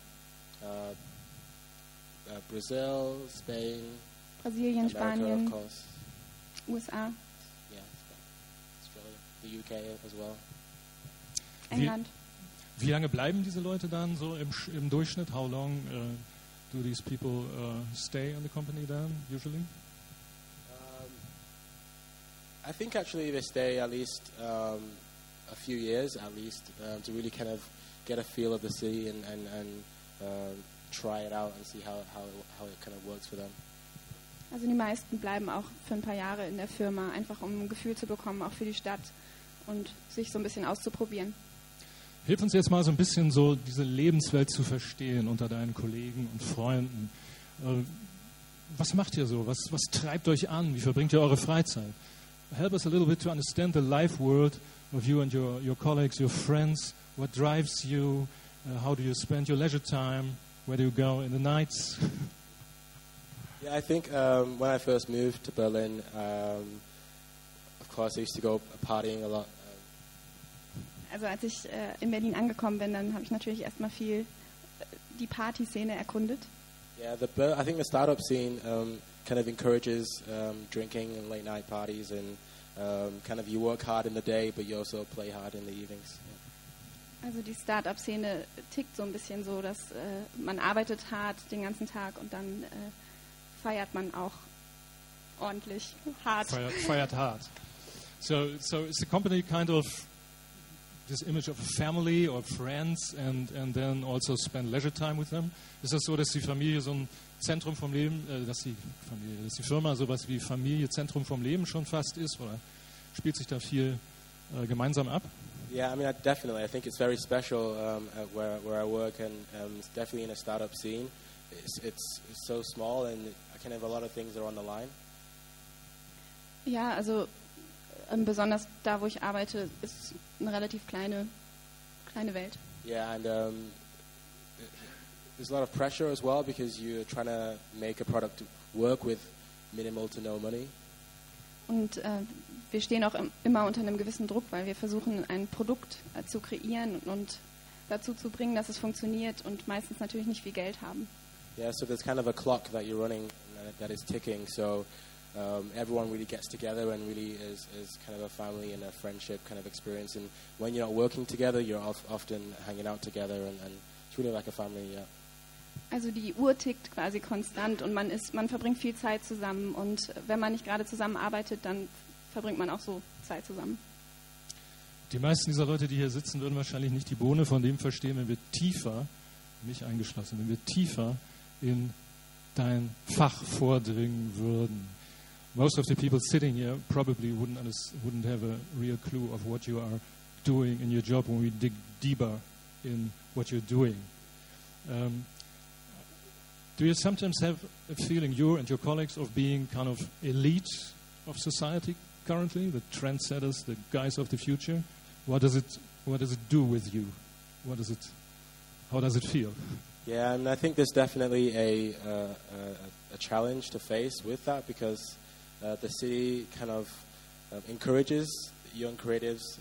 Brazil, Spain, Brasilien, America, Spanien, of course. USA, Yeah, Australia, the UK as well. England. Wie lange bleiben diese Leute dann so im Durchschnitt? How long do these people stay in the company then, usually? I think actually they stay at least a few years at least to really kind of get a feel of the city and try it out and see how it kind of works for them. Also die meisten bleiben auch für ein paar Jahre in der Firma, einfach um ein Gefühl zu bekommen, auch für die Stadt und sich so ein bisschen auszuprobieren. Hilf uns jetzt mal so ein bisschen so diese Lebenswelt zu verstehen unter deinen Kollegen und Freunden. Was macht ihr so? Was treibt euch an? Wie verbringt ihr eure Freizeit? Help us a little bit to understand the life world of you and your colleagues, your friends. What drives you? How do you spend your leisure time? Where do you go in the nights? Yeah, I think when I first moved to Berlin, of course I used to go partying a lot. Also als ich in Berlin angekommen bin, dann habe ich natürlich erstmal viel die Partyszene erkundet. Yeah, I think the startup scene kind of encourages drinking and late night parties and kind of you work hard in the day, but you also play hard in the evenings. Yeah. Also die Start-up-Szene tickt so ein bisschen so, dass man arbeitet hart den ganzen Tag und dann feiert man auch ordentlich hart. Feiert hart. So is the company kind of this image of a family or friends and then also spend leisure time with them? Ist das so, dass die Familie so ein Zentrum vom Leben, dass die Firma sowas wie Familie, Zentrum vom Leben schon fast ist, oder spielt sich da viel gemeinsam ab? Yeah, I mean, definitely. I think it's very special where I work, and it's definitely in a startup scene. It's so small, and kind of a lot of things are on the line. Ja, also besonders da, wo ich arbeite, ist eine relativ kleine Welt. Yeah, and there's a lot of pressure as well because you're trying to make a product work with minimal to no money. Und wir stehen auch immer unter einem gewissen Druck, weil wir versuchen, ein Produkt zu kreieren und dazu zu bringen, dass es funktioniert und meistens natürlich nicht viel Geld haben. Yeah, so there's kind of a clock that you're running that is ticking. So everyone really gets together and really is kind of a family and a friendship kind of experience. And when you're not working together, you're often hanging out together, and it's really like a family. Yeah. Also die Uhr tickt quasi konstant und man verbringt viel Zeit zusammen und wenn man nicht gerade zusammenarbeitet, dann verbringt man auch so Zeit zusammen. Die meisten dieser Leute, die hier sitzen, würden wahrscheinlich nicht die Bohne von dem verstehen, wenn wir tiefer, mich eingeschlossen, wenn wir tiefer in dein Fach vordringen würden. Most of the people sitting here probably wouldn't have a real clue of what you are doing in your job when we dig deeper in what you're doing. Do you sometimes have a feeling, you and your colleagues, of being kind of elite of society currently, the trendsetters, the guys of the future? What does it do with you? How does it feel? Yeah, and I think there's definitely a challenge to face with that because the city kind of encourages young creatives.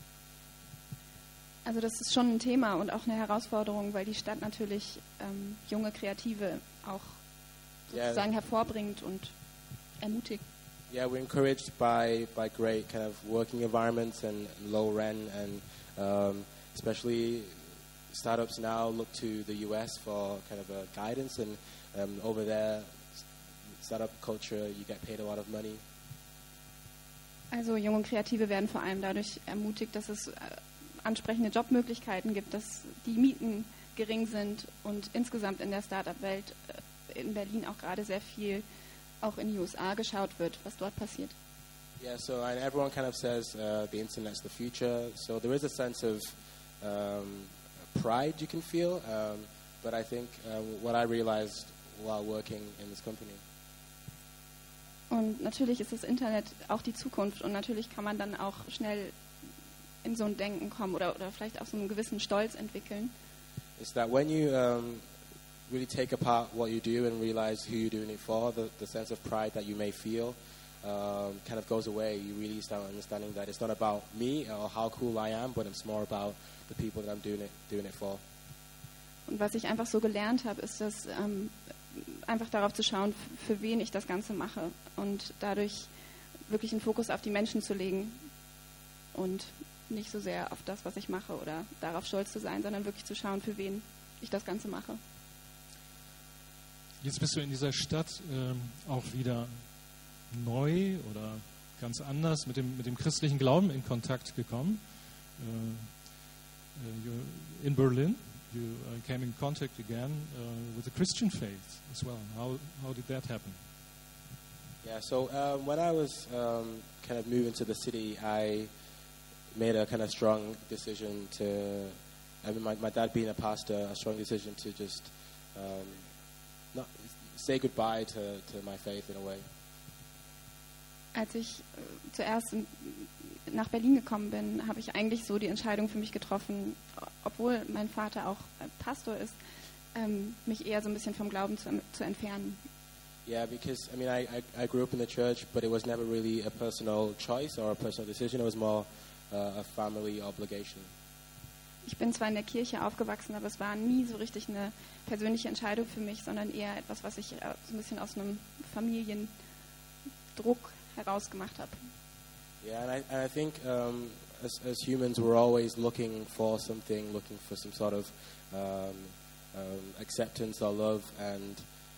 Also das ist schon ein Thema und auch eine Herausforderung, weil die Stadt natürlich junge Kreative auch sozusagen hervorbringt und ermutigt. Yeah, we're encouraged by great kind of working environments and low rent, and especially startups now look to the US for kind of a guidance, and over there, startup culture, you get paid a lot of money. Also junge Kreative werden vor allem dadurch ermutigt, dass es ansprechende Jobmöglichkeiten gibt, dass die Mieten gering sind und insgesamt in der Startup-Welt in Berlin auch gerade sehr viel auch in die USA geschaut wird, was dort passiert. Yeah, so and everyone kind of says the internet's the future. So there is a sense of pride you can feel, but I think what I realized while working in this company. Und natürlich ist das Internet auch die Zukunft und natürlich kann man dann auch schnell in so ein Denken kommen oder vielleicht auch so einen gewissen Stolz entwickeln. Is that when you really take apart what you do and realize who you're doing it for, the sense of pride that you may feel kind of goes away. You really start understanding that it's not about me or how cool I am, but it's more about the people that I'm doing it for. Und was ich einfach so gelernt habe, ist, dass einfach darauf zu schauen, für wen ich das Ganze mache und dadurch wirklich einen Fokus auf die Menschen zu legen und nicht so sehr auf das, was ich mache oder darauf stolz zu sein, sondern wirklich zu schauen, für wen ich das Ganze mache. Jetzt bist du in dieser Stadt auch wieder neu oder ganz anders mit dem christlichen Glauben in Kontakt gekommen. You're in Berlin. You came in contact again with the Christian faith as well. How did that happen? Yeah, so when I was kind of moving to the city, I made a kind of strong decision to, I mean, my dad being a pastor, a strong decision to just not say goodbye to my faith in a way. Als ich zuerst nach Berlin gekommen bin, habe ich eigentlich so die Entscheidung für mich getroffen, obwohl mein Vater auch Pastor ist, mich eher so ein bisschen vom Glauben zu entfernen. Yeah, because I mean, I grew up in the church, but it was never really a personal choice or a personal decision. It was more a family obligation. Ich bin zwar in der Kirche aufgewachsen, aber es war nie so richtig eine persönliche Entscheidung für mich, sondern eher etwas, was ich so ein bisschen aus einem Familiendruck herausgemacht habe. Yeah, and I think as humans, we're always looking for something, looking for some sort of acceptance or love, and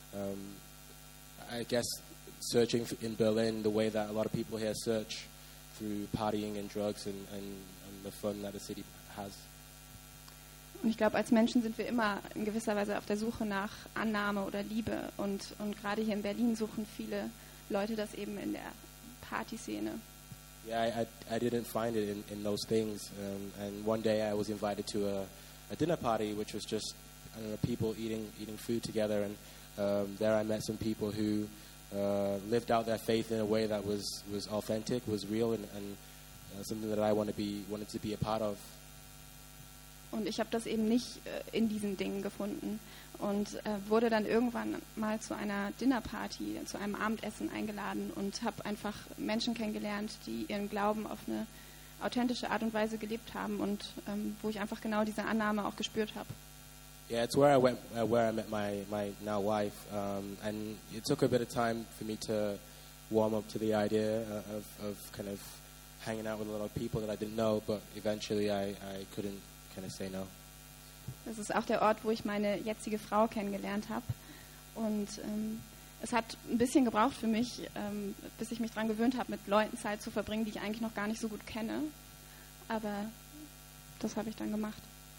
I guess searching in Berlin the way that a lot of people here search through partying and drugs and the fun that the city has. Und ich glaube, als Menschen sind wir immer in gewisser Weise auf der Suche nach Annahme oder Liebe. Und gerade hier in Berlin suchen viele Leute das eben in der Partyszene. Yeah, I didn't find it in those things. And one day I was invited to a dinner party, which was just, I don't know, people eating food together. And there I met some people who lived out their faith in a way that was authentic, was real, and something that I wanted to be a part of. Und ich habe das eben nicht in diesen Dingen gefunden und wurde dann irgendwann mal zu einer Dinnerparty, zu einem Abendessen eingeladen und habe einfach Menschen kennengelernt, die ihren Glauben auf eine authentische Art und Weise gelebt haben und wo ich einfach genau diese Annahme auch gespürt habe. Yeah, it's where I met my now wife, and it took a bit of time for me to warm up to the idea of kind of hanging out with a lot of people that I didn't know, but eventually I couldn't kind of say no. Das ist auch der Ort, wo ich meine jetzige Frau kennengelernt habe. Und es hat ein bisschen gebraucht für mich, bis ich mich daran gewöhnt habe, mit Leuten Zeit zu verbringen, die ich eigentlich noch gar nicht so gut kenne. Aber das habe ich dann gemacht.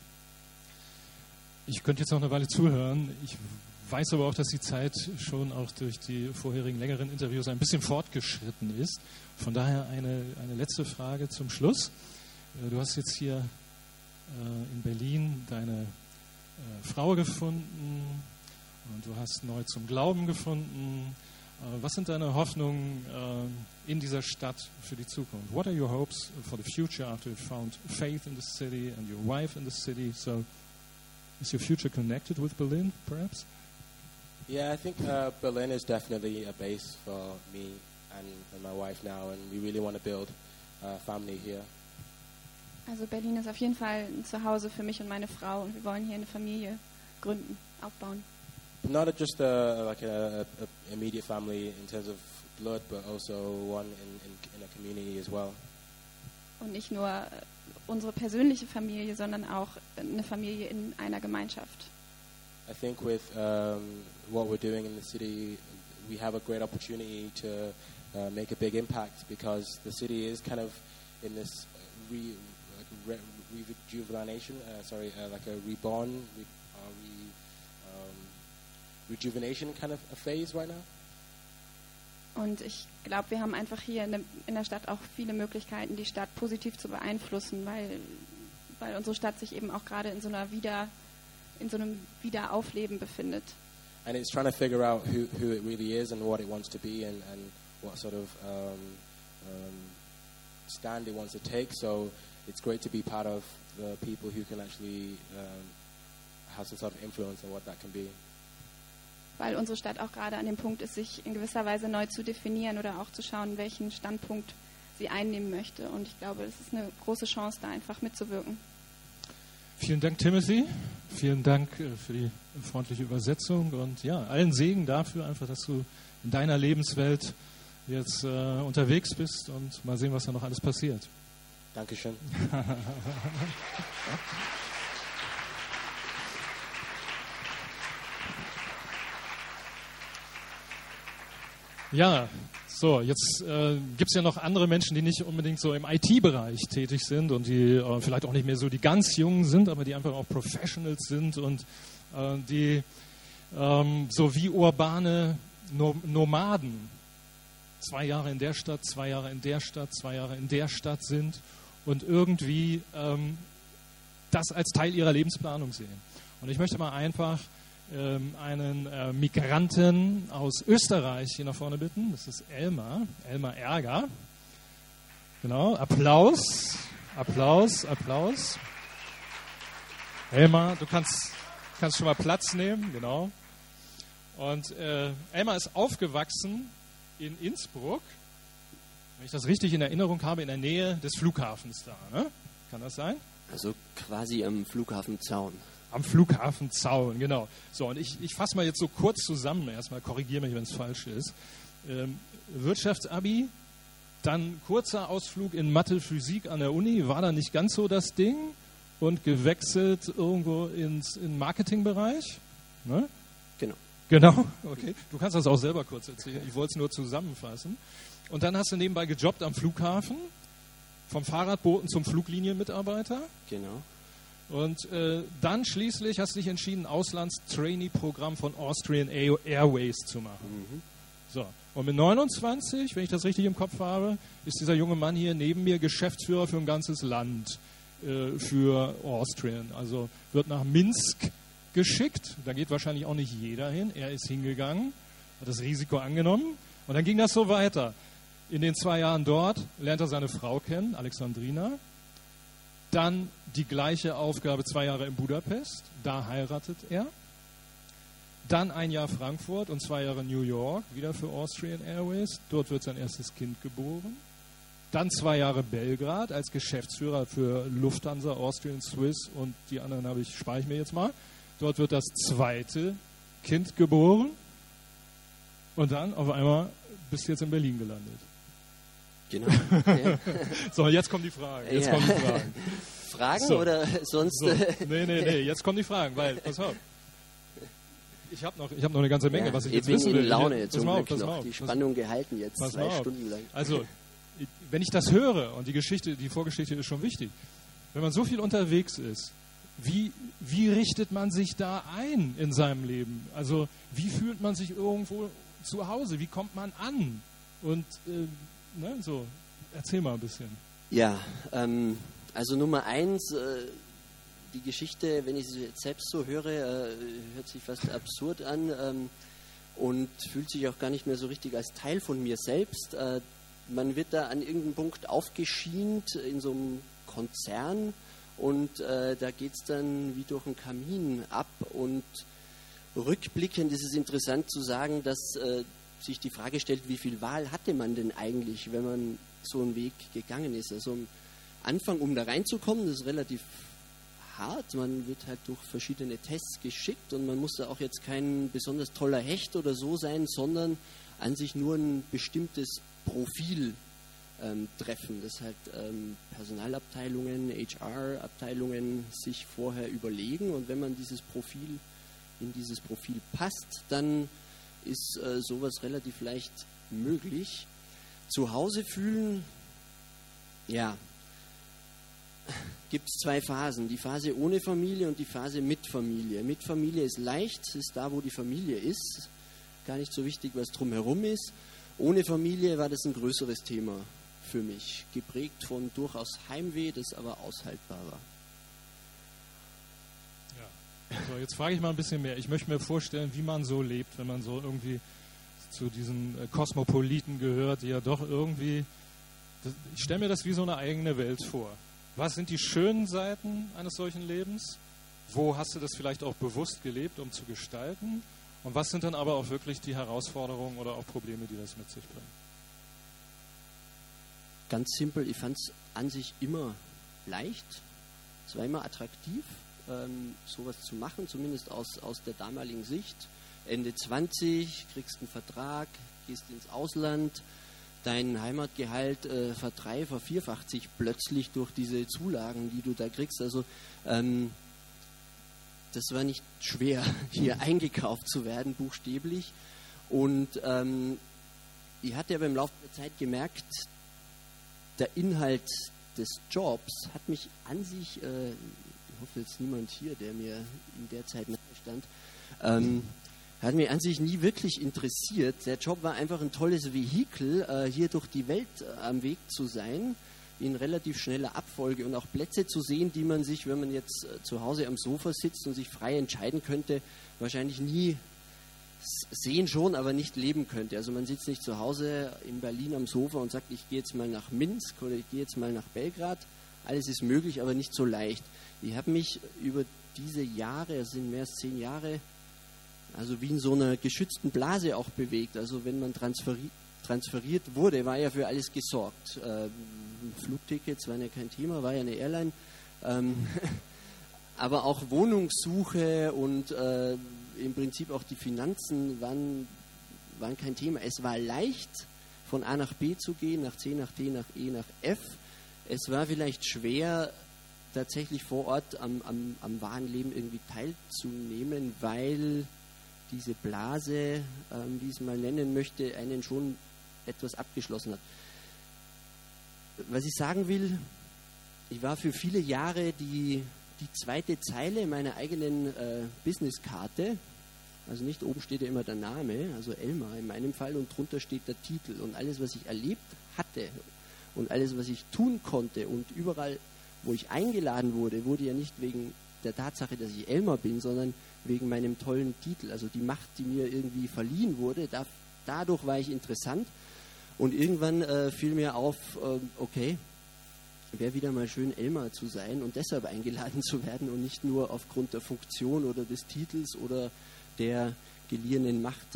Ich könnte jetzt noch eine Weile zuhören. Ich weiß aber auch, dass die Zeit schon auch durch die vorherigen längeren Interviews ein bisschen fortgeschritten ist. Von daher eine letzte Frage zum Schluss. Du hast jetzt hier in Berlin deine Frau gefunden und du hast neu zum Glauben gefunden. Was sind deine Hoffnungen in dieser Stadt für die Zukunft? What are your hopes for the future after you found faith in the city and your wife in the city? So, is your future connected with Berlin, perhaps? Yeah, I think Berlin is definitely a base for me and my wife now, and we really want to build a family here. Also Berlin ist auf jeden Fall ein Zuhause für mich und meine Frau und wir wollen hier eine Familie gründen, aufbauen. Not just like a immediate family in terms of blood, but also one in a community as well. Und nicht nur unsere persönliche Familie, sondern auch eine Familie in einer Gemeinschaft. I think with what we're doing in the city, we have a great opportunity to make a big impact because the city is kind of in this rejuvenation, like a rejuvenation kind of a phase right now. Und ich glaube, wir haben einfach hier in der Stadt auch viele Möglichkeiten, die Stadt positiv zu beeinflussen, weil unsere Stadt sich eben auch gerade in so einem Wiederaufleben befindet. And it's trying to figure out who it really is and what it wants to be and what sort of stand it wants to take. So it's great to be part of the people who can actually have some sort of influence on what that can be. Weil unsere Stadt auch gerade an dem Punkt ist, sich in gewisser Weise neu zu definieren oder auch zu schauen, welchen Standpunkt sie einnehmen möchte. Und ich glaube, es ist eine große Chance, da einfach mitzuwirken. Vielen Dank, Timothy. Vielen Dank für die freundliche Übersetzung und ja, allen Segen dafür einfach, dass du in deiner Lebenswelt jetzt unterwegs bist und mal sehen, was da noch alles passiert. Dankeschön. Ja, so, jetzt gibt es ja noch andere Menschen, die nicht unbedingt so im IT-Bereich tätig sind und die vielleicht auch nicht mehr so die ganz Jungen sind, aber die einfach auch Professionals sind und die so wie urbane Nomaden 2 Jahre in der Stadt, 2 Jahre in der Stadt, 2 Jahre in der Stadt sind und irgendwie das als Teil ihrer Lebensplanung sehen. Und ich möchte mal einfach einen Migranten aus Österreich hier nach vorne bitten. Das ist Elmar Ärger. Genau, Applaus. Elmar, du kannst schon mal Platz nehmen, genau. Und Elmar ist aufgewachsen in Innsbruck, wenn ich das richtig in Erinnerung habe, in der Nähe des Flughafens da, ne? Kann das sein? Also quasi am Flughafenzaun. Am Flughafenzaun, genau. So, und ich fasse mal jetzt so kurz zusammen, erstmal korrigiere mich, wenn es falsch ist. Wirtschaftsabi, dann kurzer Ausflug in Mathe, Physik an der Uni, war da nicht ganz so das Ding und gewechselt irgendwo in Marketingbereich, ne? Genau, okay. Du kannst das auch selber kurz erzählen. Ich wollte es nur zusammenfassen. Und dann hast du nebenbei gejobbt am Flughafen, vom Fahrradboten zum Fluglinienmitarbeiter. Genau. Und dann schließlich hast du dich entschieden, ein Auslands-Trainee-Programm von Austrian Airways zu machen. Mhm. So. Und mit 29, wenn ich das richtig im Kopf habe, ist dieser junge Mann hier neben mir Geschäftsführer für ein ganzes Land für Austrian. Also wird nach Minsk geschickt. Da geht wahrscheinlich auch nicht jeder hin. Er ist hingegangen, hat das Risiko angenommen und dann ging das so weiter. In den 2 Jahren dort lernt er seine Frau kennen, Alexandrina. Dann die gleiche Aufgabe 2 Jahre in Budapest. Da heiratet er. Dann 1 Jahr Frankfurt und 2 Jahre New York, wieder für Austrian Airways. Dort wird sein erstes Kind geboren. Dann 2 Jahre Belgrad als Geschäftsführer für Lufthansa, Austrian, Swiss und die anderen spare ich mir jetzt mal. Dort wird das 2. Kind geboren und dann auf einmal bist du jetzt in Berlin gelandet. Genau. So, jetzt kommen die Fragen. Fragen so, oder sonst? So. Nee, jetzt kommen die Fragen, weil, pass auf. Ich hab noch eine ganze Menge, was ich jetzt wissen will. Ich bin in Laune, zum Glück pass noch auf, die Spannung gehalten jetzt, 2 Stunden lang. Also, wenn ich das höre, und die Vorgeschichte ist schon wichtig, wenn man so viel unterwegs ist, wie richtet man sich da ein in seinem Leben? Also wie fühlt man sich irgendwo zu Hause? Wie kommt man an? Und so, erzähl mal ein bisschen. Ja, also Nummer 1, die Geschichte, wenn ich sie jetzt selbst so höre, hört sich fast absurd an und fühlt sich auch gar nicht mehr so richtig als Teil von mir selbst. Man wird da an irgendeinem Punkt aufgeschient in so einem Konzern. Und da geht es dann wie durch einen Kamin ab. Und rückblickend ist es interessant zu sagen, dass sich die Frage stellt, wie viel Wahl hatte man denn eigentlich, wenn man so einen Weg gegangen ist. Also am Anfang, um da reinzukommen, das ist relativ hart. Man wird halt durch verschiedene Tests geschickt und man muss da auch jetzt kein besonders toller Hecht oder so sein, sondern an sich nur ein bestimmtes Profil treffen, das halt Personalabteilungen, HR-Abteilungen sich vorher überlegen und wenn man in dieses Profil passt, dann ist sowas relativ leicht möglich. Zu Hause fühlen, ja, gibt es 2 Phasen, die Phase ohne Familie und die Phase mit Familie. Mit Familie ist leicht, ist da, wo die Familie ist, gar nicht so wichtig, was drumherum ist. Ohne Familie war das ein größeres Thema für mich, geprägt von durchaus Heimweh, das aber aushaltbar war. Ja, so jetzt frage ich mal ein bisschen mehr. Ich möchte mir vorstellen, wie man so lebt, wenn man so irgendwie zu diesen Kosmopoliten gehört, die ja doch irgendwie, ich stelle mir das wie so eine eigene Welt vor. Was sind die schönen Seiten eines solchen Lebens? Wo hast du das vielleicht auch bewusst gelebt, um zu gestalten? Und was sind dann aber auch wirklich die Herausforderungen oder auch Probleme, die das mit sich bringen? Ganz simpel, ich fand es an sich immer leicht, es war immer attraktiv, sowas zu machen, zumindest aus der damaligen Sicht. Ende 20, kriegst einen Vertrag, gehst ins Ausland, dein Heimatgehalt vervierfacht sich plötzlich durch diese Zulagen, die du da kriegst. Also das war nicht schwer, hier eingekauft zu werden, buchstäblich. Und ich hatte aber im Laufe der Zeit gemerkt, der Inhalt des Jobs hat mich an sich, ich hoffe jetzt niemand hier, der mir in der Zeit nahe stand, hat mich an sich nie wirklich interessiert. Der Job war einfach ein tolles Vehikel, hier durch die Welt am Weg zu sein, in relativ schneller Abfolge und auch Plätze zu sehen, die man sich, wenn man jetzt zu Hause am Sofa sitzt und sich frei entscheiden könnte, wahrscheinlich nie sehen schon, aber nicht leben könnte. Also man sitzt nicht zu Hause in Berlin am Sofa und sagt, ich gehe jetzt mal nach Minsk oder ich gehe jetzt mal nach Belgrad. Alles ist möglich, aber nicht so leicht. Ich habe mich über diese Jahre, es sind mehr als 10 Jahre, also wie in so einer geschützten Blase auch bewegt. Also wenn man transferiert wurde, war ja für alles gesorgt. Flugtickets waren ja kein Thema, war ja eine Airline. Aber auch Wohnungssuche und im Prinzip auch die Finanzen waren kein Thema. Es war leicht, von A nach B zu gehen, nach C, nach D, nach E, nach F. Es war vielleicht schwer, tatsächlich vor Ort am wahren Leben irgendwie teilzunehmen, weil diese Blase, wie ich es mal nennen möchte, einen schon etwas abgeschlossen hat. Was ich sagen will, ich war für viele Jahre die zweite Zeile meiner eigenen Businesskarte. Also nicht oben steht ja immer der Name, also Elmar in meinem Fall, und drunter steht der Titel. Und alles, was ich erlebt hatte und alles, was ich tun konnte und überall, wo ich eingeladen wurde, wurde ja nicht wegen der Tatsache, dass ich Elmar bin, sondern wegen meinem tollen Titel. Also die Macht, die mir irgendwie verliehen wurde, dadurch war ich interessant. Und irgendwann fiel mir auf, okay, wäre wieder mal schön, Elmar zu sein und deshalb eingeladen zu werden und nicht nur aufgrund der Funktion oder des Titels oder der geliehenen Macht,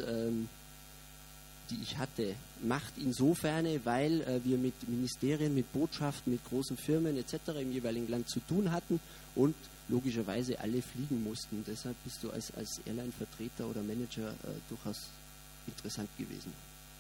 die ich hatte. Macht insofern, weil wir mit Ministerien, mit Botschaften, mit großen Firmen etc. im jeweiligen Land zu tun hatten und logischerweise alle fliegen mussten. Deshalb bist du als Airline-Vertreter oder Manager durchaus interessant gewesen.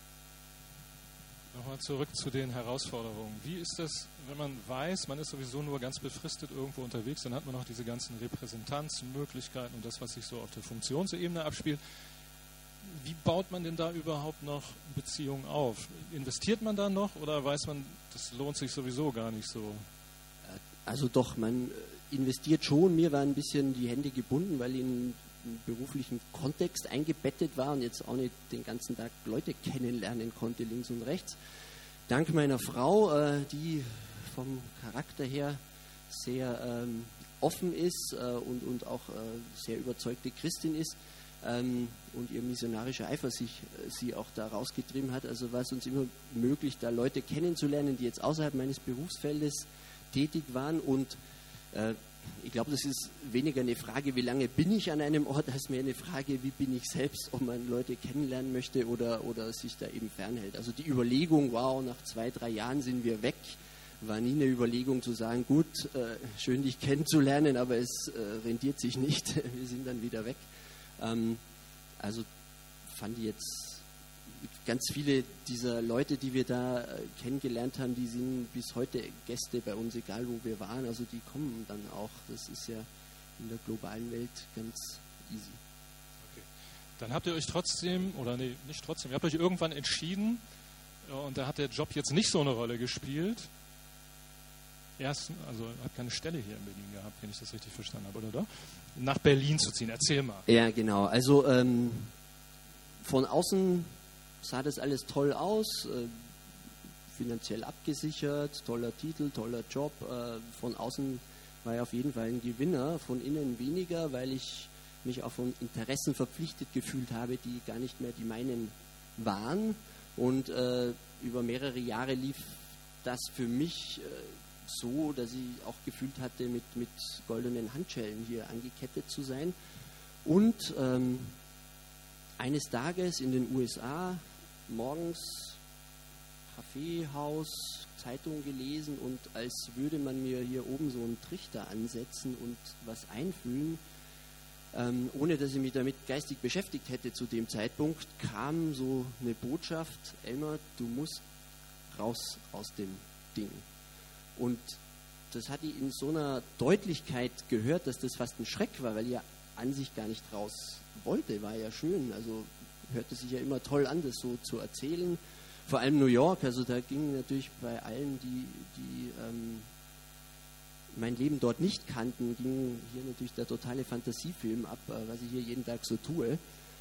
Nochmal zurück zu den Herausforderungen. Wie ist das, wenn man weiß, man ist sowieso nur ganz befristet irgendwo unterwegs, dann hat man noch diese ganzen Repräsentanzmöglichkeiten und das, was sich so auf der Funktionsebene abspielt. Wie baut man denn da überhaupt noch Beziehungen auf? Investiert man da noch oder weiß man, das lohnt sich sowieso gar nicht so? Also doch, man investiert schon. Mir waren ein bisschen die Hände gebunden, weil ich in einen beruflichen Kontext eingebettet war und jetzt auch nicht den ganzen Tag Leute kennenlernen konnte, links und rechts. Dank meiner Frau, die vom Charakter her sehr offen ist und auch sehr überzeugte Christin ist und ihr missionarischer Eifer sie auch da rausgetrieben hat. Also war es uns immer möglich, da Leute kennenzulernen, die jetzt außerhalb meines Berufsfeldes tätig waren und ich glaube, das ist weniger eine Frage, wie lange bin ich an einem Ort, als mehr eine Frage, wie bin ich selbst, ob man Leute kennenlernen möchte oder sich da eben fernhält. Also die Überlegung, wow, nach 2-3 Jahren sind wir weg, war nie eine Überlegung zu sagen, gut, schön dich kennenzulernen, aber es rentiert sich nicht, wir sind dann wieder weg. Also fand ich jetzt ganz viele dieser Leute, die wir da kennengelernt haben, die sind bis heute Gäste bei uns, egal wo wir waren. Also die kommen dann auch. Das ist ja in der globalen Welt ganz easy. Okay. Dann habt ihr euch trotzdem, oder nee, nicht trotzdem, ihr habt euch irgendwann entschieden, und da hat der Job jetzt nicht so eine Rolle gespielt. Also ihr habt keine Stelle hier in Berlin gehabt, wenn ich das richtig verstanden habe, oder? Nach Berlin zu ziehen. Erzähl mal. Ja, genau. Also von außen sah das alles toll aus, finanziell abgesichert, toller Titel, toller Job. Von außen war ich auf jeden Fall ein Gewinner, von innen weniger, weil ich mich auch von Interessen verpflichtet gefühlt habe, die gar nicht mehr die meinen waren. Und über mehrere Jahre lief das für mich so, dass ich auch gefühlt hatte, mit goldenen Handschellen hier angekettet zu sein. Und eines Tages in den USA, morgens Kaffeehaus, Zeitung gelesen und als würde man mir hier oben so einen Trichter ansetzen und was einfühlen, ohne dass ich mich damit geistig beschäftigt hätte zu dem Zeitpunkt, kam so eine Botschaft: Elmar, du musst raus aus dem Ding. Und das hat die in so einer Deutlichkeit gehört, dass das fast ein Schreck war, weil die ja an sich gar nicht raus wollte. War ja schön, also hörte sich ja immer toll an, das so zu erzählen. Vor allem New York, also da ging natürlich bei allen, die mein Leben dort nicht kannten, ging hier natürlich der totale Fantasiefilm ab, was ich hier jeden Tag so tue.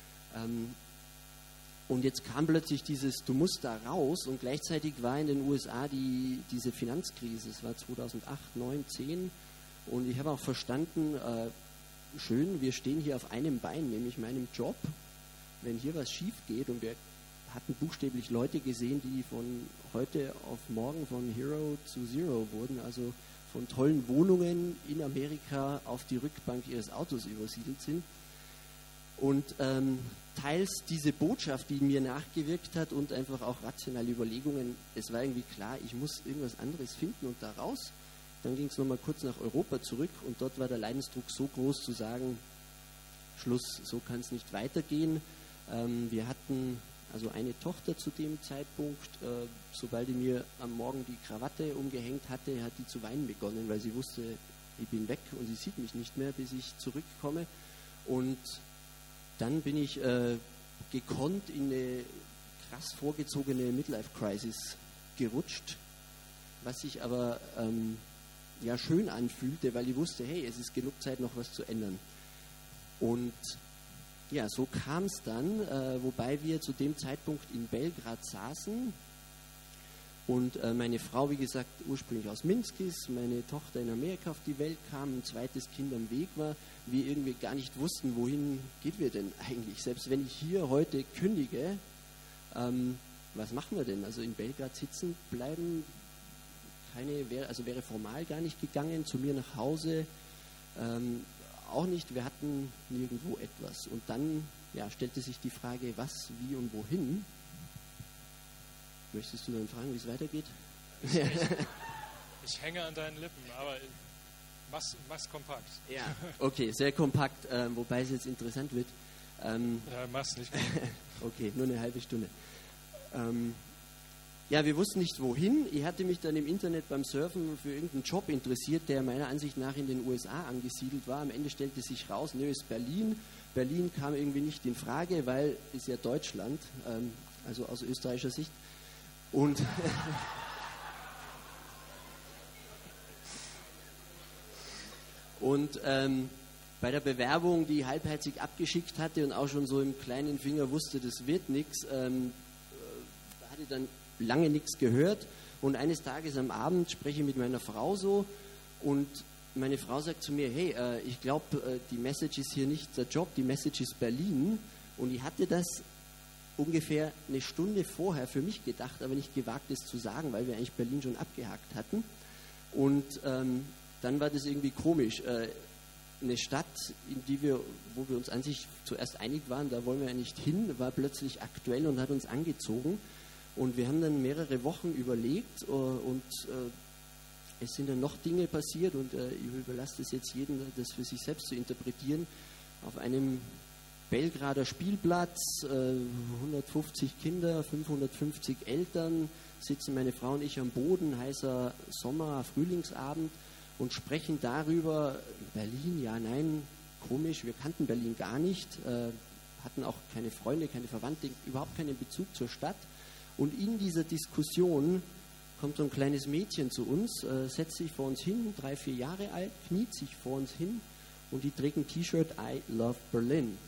Und jetzt kam plötzlich dieses, du musst da raus, und gleichzeitig war in den USA diese Finanzkrise, es war 2008, 2009, 2010, und ich habe auch verstanden, schön, wir stehen hier auf einem Bein, nämlich meinem Job. Wenn hier was schief geht, und wir hatten buchstäblich Leute gesehen, die von heute auf morgen von Hero zu Zero wurden, also von tollen Wohnungen in Amerika auf die Rückbank ihres Autos übersiedelt sind. Und teils diese Botschaft, die mir nachgewirkt hat, und einfach auch rationale Überlegungen, es war irgendwie klar, ich muss irgendwas anderes finden und da raus. Dann ging es nochmal kurz nach Europa zurück, und dort war der Leidensdruck so groß zu sagen, Schluss, so kann es nicht weitergehen. Wir hatten also eine Tochter zu dem Zeitpunkt, sobald die mir am Morgen die Krawatte umgehängt hatte, hat die zu weinen begonnen, weil sie wusste, ich bin weg und sie sieht mich nicht mehr, bis ich zurückkomme. Und dann bin ich gekonnt in eine krass vorgezogene Midlife-Crisis gerutscht, was sich aber ja schön anfühlte, weil ich wusste, hey, es ist genug Zeit, noch was zu ändern. Und ja, so kam es dann, wobei wir zu dem Zeitpunkt in Belgrad saßen und meine Frau, wie gesagt, ursprünglich aus Minsk ist, meine Tochter in Amerika auf die Welt kam, ein zweites Kind am Weg war, wir irgendwie gar nicht wussten, wohin gehen wir denn eigentlich. Selbst wenn ich hier heute kündige, was machen wir denn? Also in Belgrad sitzen bleiben, wäre formal gar nicht gegangen, zu mir nach Hause, auch nicht, wir hatten nirgendwo etwas. Und dann stellte sich die Frage, was, wie und wohin. Möchtest du dann fragen, wie es weitergeht? Ich hänge an deinen Lippen, aber mach's kompakt. Ja, okay, sehr kompakt, wobei es jetzt interessant wird. Mach's nicht kompakt. Okay, nur eine halbe Stunde. Wir wussten nicht wohin. Ich hatte mich dann im Internet beim Surfen für irgendeinen Job interessiert, der meiner Ansicht nach in den USA angesiedelt war. Am Ende stellte sich raus, es ist Berlin. Berlin kam irgendwie nicht in Frage, weil es ja Deutschland, also aus österreichischer Sicht. Und bei der Bewerbung, die ich halbherzig abgeschickt hatte und auch schon so im kleinen Finger wusste, das wird nichts, hatte ich dann lange nichts gehört, und eines Tages am Abend spreche ich mit meiner Frau so, und meine Frau sagt zu mir, hey, ich glaube, die Message ist hier nicht der Job, die Message ist Berlin, und ich hatte das ungefähr eine Stunde vorher für mich gedacht, aber nicht gewagt, es zu sagen, weil wir eigentlich Berlin schon abgehakt hatten, und dann war das irgendwie komisch. Eine Stadt, wo wir uns an sich zuerst einig waren, da wollen wir ja nicht hin, war plötzlich aktuell und hat uns angezogen. Und wir haben dann mehrere Wochen überlegt, und es sind dann noch Dinge passiert, und ich überlasse es jetzt jedem, das für sich selbst zu interpretieren. Auf einem Belgrader Spielplatz, 150 Kinder, 550 Eltern, sitzen meine Frau und ich am Boden, heißer Sommer-, Frühlingsabend, und sprechen darüber, Berlin, ja, nein, komisch, wir kannten Berlin gar nicht, hatten auch keine Freunde, keine Verwandte, überhaupt keinen Bezug zur Stadt. Und in dieser Diskussion kommt so ein kleines Mädchen zu uns, setzt sich vor uns hin, 3, 4 Jahre alt, kniet sich vor uns hin, und die trägt ein T-Shirt, I love Berlin.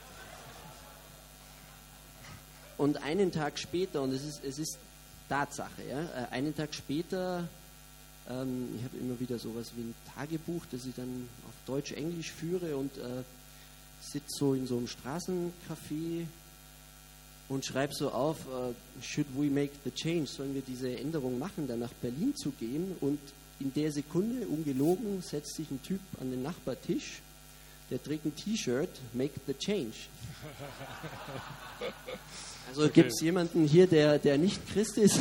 Und einen Tag später, und es ist Tatsache, einen Tag später, ich habe immer wieder sowas wie ein Tagebuch, das ich dann auf Deutsch-Englisch führe, und sitze so in so einem Straßencafé und schreibe so auf, should we make the change, sollen wir diese Änderung machen, dann nach Berlin zu gehen, und in der Sekunde, ungelogen, setzt sich ein Typ an den Nachbartisch, der trägt ein T-Shirt, make the change. Also okay. Gibt es jemanden hier, der nicht Christ ist?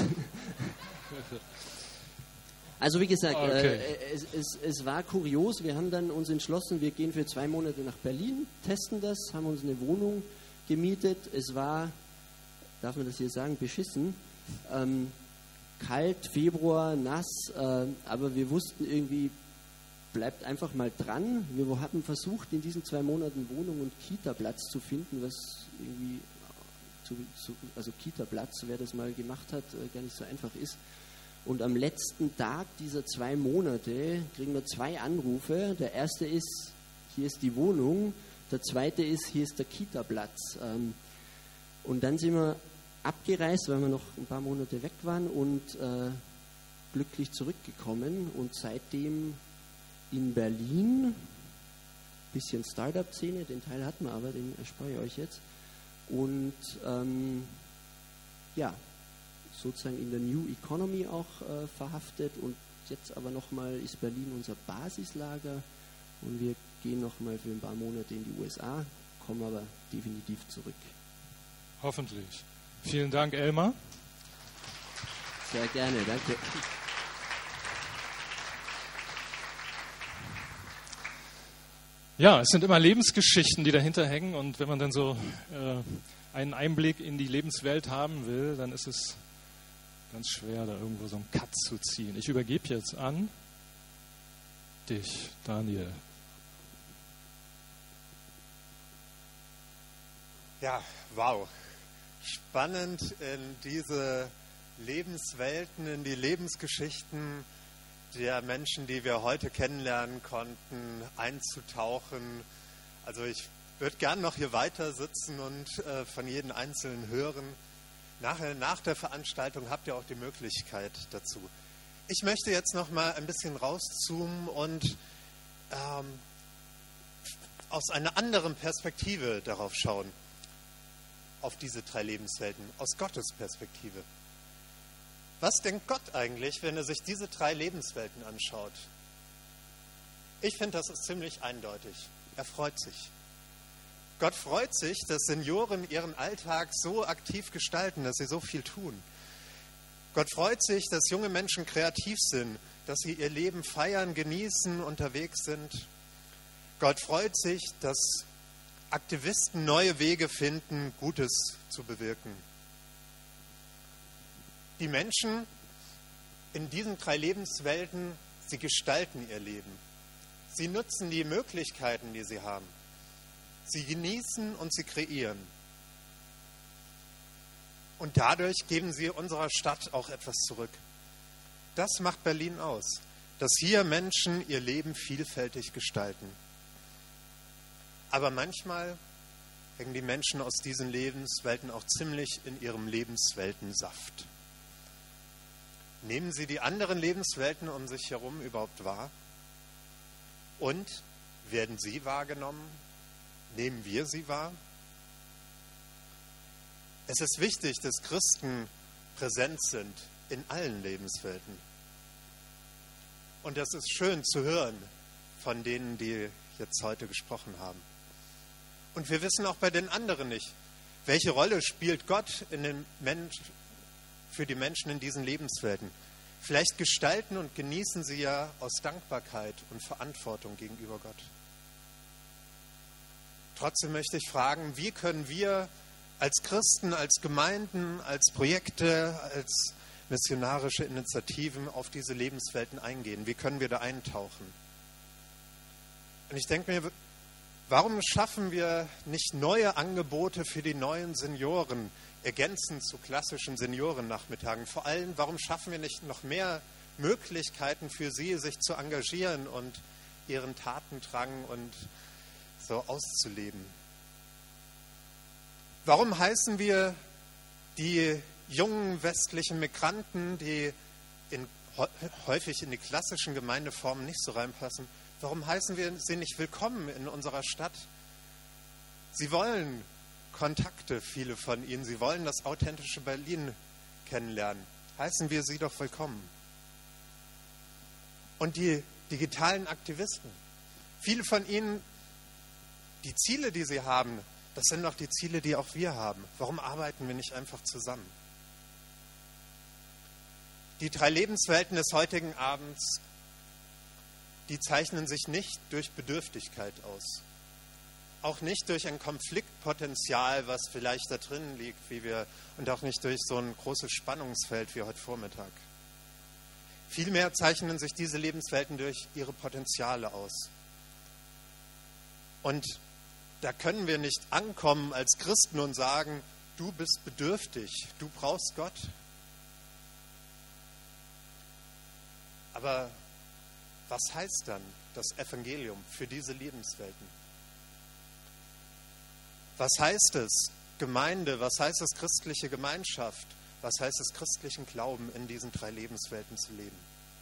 Also wie gesagt, okay. Es war kurios, wir haben dann uns entschlossen, wir gehen für 2 Monate nach Berlin, testen das, haben uns eine Wohnung gemietet, es war, darf man das hier sagen, beschissen, kalt, Februar, nass, aber wir wussten irgendwie, bleibt einfach mal dran. Wir hatten versucht, in diesen 2 Monaten Wohnung und Kita-Platz zu finden, was irgendwie, also Kita-Platz, wer das mal gemacht hat, gar nicht so einfach ist. Und am letzten Tag dieser 2 Monate kriegen wir 2 Anrufe. Der erste ist, hier ist die Wohnung. Der zweite ist, hier ist der Kita-Platz. Und dann sind wir abgereist, weil wir noch ein paar Monate weg waren und glücklich zurückgekommen. Und seitdem in Berlin, bisschen Startup-Szene, den Teil hatten wir aber, den erspare ich euch jetzt. Und ja, sozusagen in der New Economy auch verhaftet. Und jetzt aber nochmal ist Berlin unser Basislager und wir gehen nochmal für ein paar Monate in die USA, kommen aber definitiv zurück. Hoffentlich. Vielen Dank, Elmar. Sehr gerne, danke. Ja, es sind immer Lebensgeschichten, die dahinter hängen, und wenn man dann so einen Einblick in die Lebenswelt haben will, dann ist es ganz schwer, da irgendwo so einen Cut zu ziehen. Ich übergebe jetzt an dich, Daniel. Ja, wow. Spannend, in diese Lebenswelten, in die Lebensgeschichten der Menschen, die wir heute kennenlernen konnten, einzutauchen. Also ich würde gern noch hier weiter sitzen und von jedem Einzelnen hören. Nachher, nach der Veranstaltung habt ihr auch die Möglichkeit dazu. Ich möchte jetzt noch mal ein bisschen rauszoomen und aus einer anderen Perspektive darauf schauen, auf diese 3 Lebenswelten, aus Gottes Perspektive. Was denkt Gott eigentlich, wenn er sich diese 3 Lebenswelten anschaut? Ich finde, das ist ziemlich eindeutig. Er freut sich. Gott freut sich, dass Senioren ihren Alltag so aktiv gestalten, dass sie so viel tun. Gott freut sich, dass junge Menschen kreativ sind, dass sie ihr Leben feiern, genießen, unterwegs sind. Gott freut sich, dass Aktivisten neue Wege finden, Gutes zu bewirken. Die Menschen in diesen 3 Lebenswelten, sie gestalten ihr Leben. Sie nutzen die Möglichkeiten, die sie haben. Sie genießen und sie kreieren. Und dadurch geben sie unserer Stadt auch etwas zurück. Das macht Berlin aus, dass hier Menschen ihr Leben vielfältig gestalten. Aber manchmal hängen die Menschen aus diesen Lebenswelten auch ziemlich in ihrem Lebensweltensaft. Nehmen sie die anderen Lebenswelten um sich herum überhaupt wahr? Und werden sie wahrgenommen? Nehmen wir sie wahr? Es ist wichtig, dass Christen präsent sind in allen Lebenswelten. Und das ist schön zu hören von denen, die jetzt heute gesprochen haben. Und wir wissen auch bei den anderen nicht, welche Rolle spielt Gott für die Menschen in diesen Lebenswelten. Vielleicht gestalten und genießen sie ja aus Dankbarkeit und Verantwortung gegenüber Gott. Trotzdem möchte ich fragen, wie können wir als Christen, als Gemeinden, als Projekte, als missionarische Initiativen auf diese Lebenswelten eingehen? Wie können wir da eintauchen? Und ich denke mir, warum schaffen wir nicht neue Angebote für die neuen Senioren, ergänzend zu klassischen Seniorennachmittagen? Vor allem, warum schaffen wir nicht noch mehr Möglichkeiten für sie, sich zu engagieren und ihren Tatendrang und so auszuleben? Warum heißen wir die jungen westlichen Migranten, die häufig in die klassischen Gemeindeformen nicht so reinpassen, warum heißen wir sie nicht willkommen in unserer Stadt? Sie wollen Kontakte, viele von ihnen. Sie wollen das authentische Berlin kennenlernen. Heißen wir sie doch willkommen. Und die digitalen Aktivisten, viele von ihnen, die Ziele, die sie haben, das sind doch die Ziele, die auch wir haben. Warum arbeiten wir nicht einfach zusammen? Die 3 Lebenswelten des heutigen Abends, die zeichnen sich nicht durch Bedürftigkeit aus. Auch nicht durch ein Konfliktpotenzial, was vielleicht da drin liegt, und auch nicht durch so ein großes Spannungsfeld wie heute Vormittag. Vielmehr zeichnen sich diese Lebenswelten durch ihre Potenziale aus. Und da können wir nicht ankommen als Christen und sagen, du bist bedürftig, du brauchst Gott. Aber was heißt dann das Evangelium für diese Lebenswelten? Was heißt es, Gemeinde, was heißt es, christliche Gemeinschaft? Was heißt es, christlichen Glauben in diesen 3 Lebenswelten zu leben?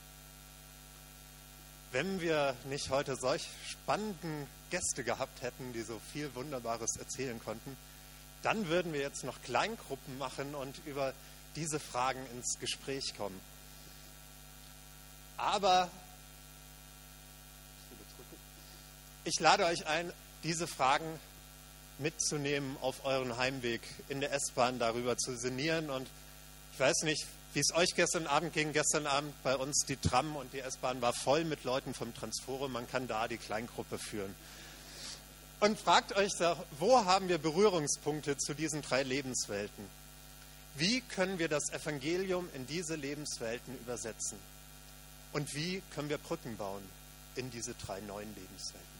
Wenn wir nicht heute solch spannenden Gäste gehabt hätten, die so viel Wunderbares erzählen konnten, dann würden wir jetzt noch Kleingruppen machen und über diese Fragen ins Gespräch kommen. Aber ich lade euch ein, diese Fragen mitzunehmen auf euren Heimweg in der S-Bahn, darüber zu sinnieren. Und ich weiß nicht, wie es euch gestern Abend ging. Gestern Abend bei uns die Tram und die S-Bahn war voll mit Leuten vom Transforum. Man kann da die Kleingruppe führen. Und fragt euch doch, wo haben wir Berührungspunkte zu diesen 3 Lebenswelten? Wie können wir das Evangelium in diese Lebenswelten übersetzen? Und wie können wir Brücken bauen in diese 3 neuen Lebenswelten?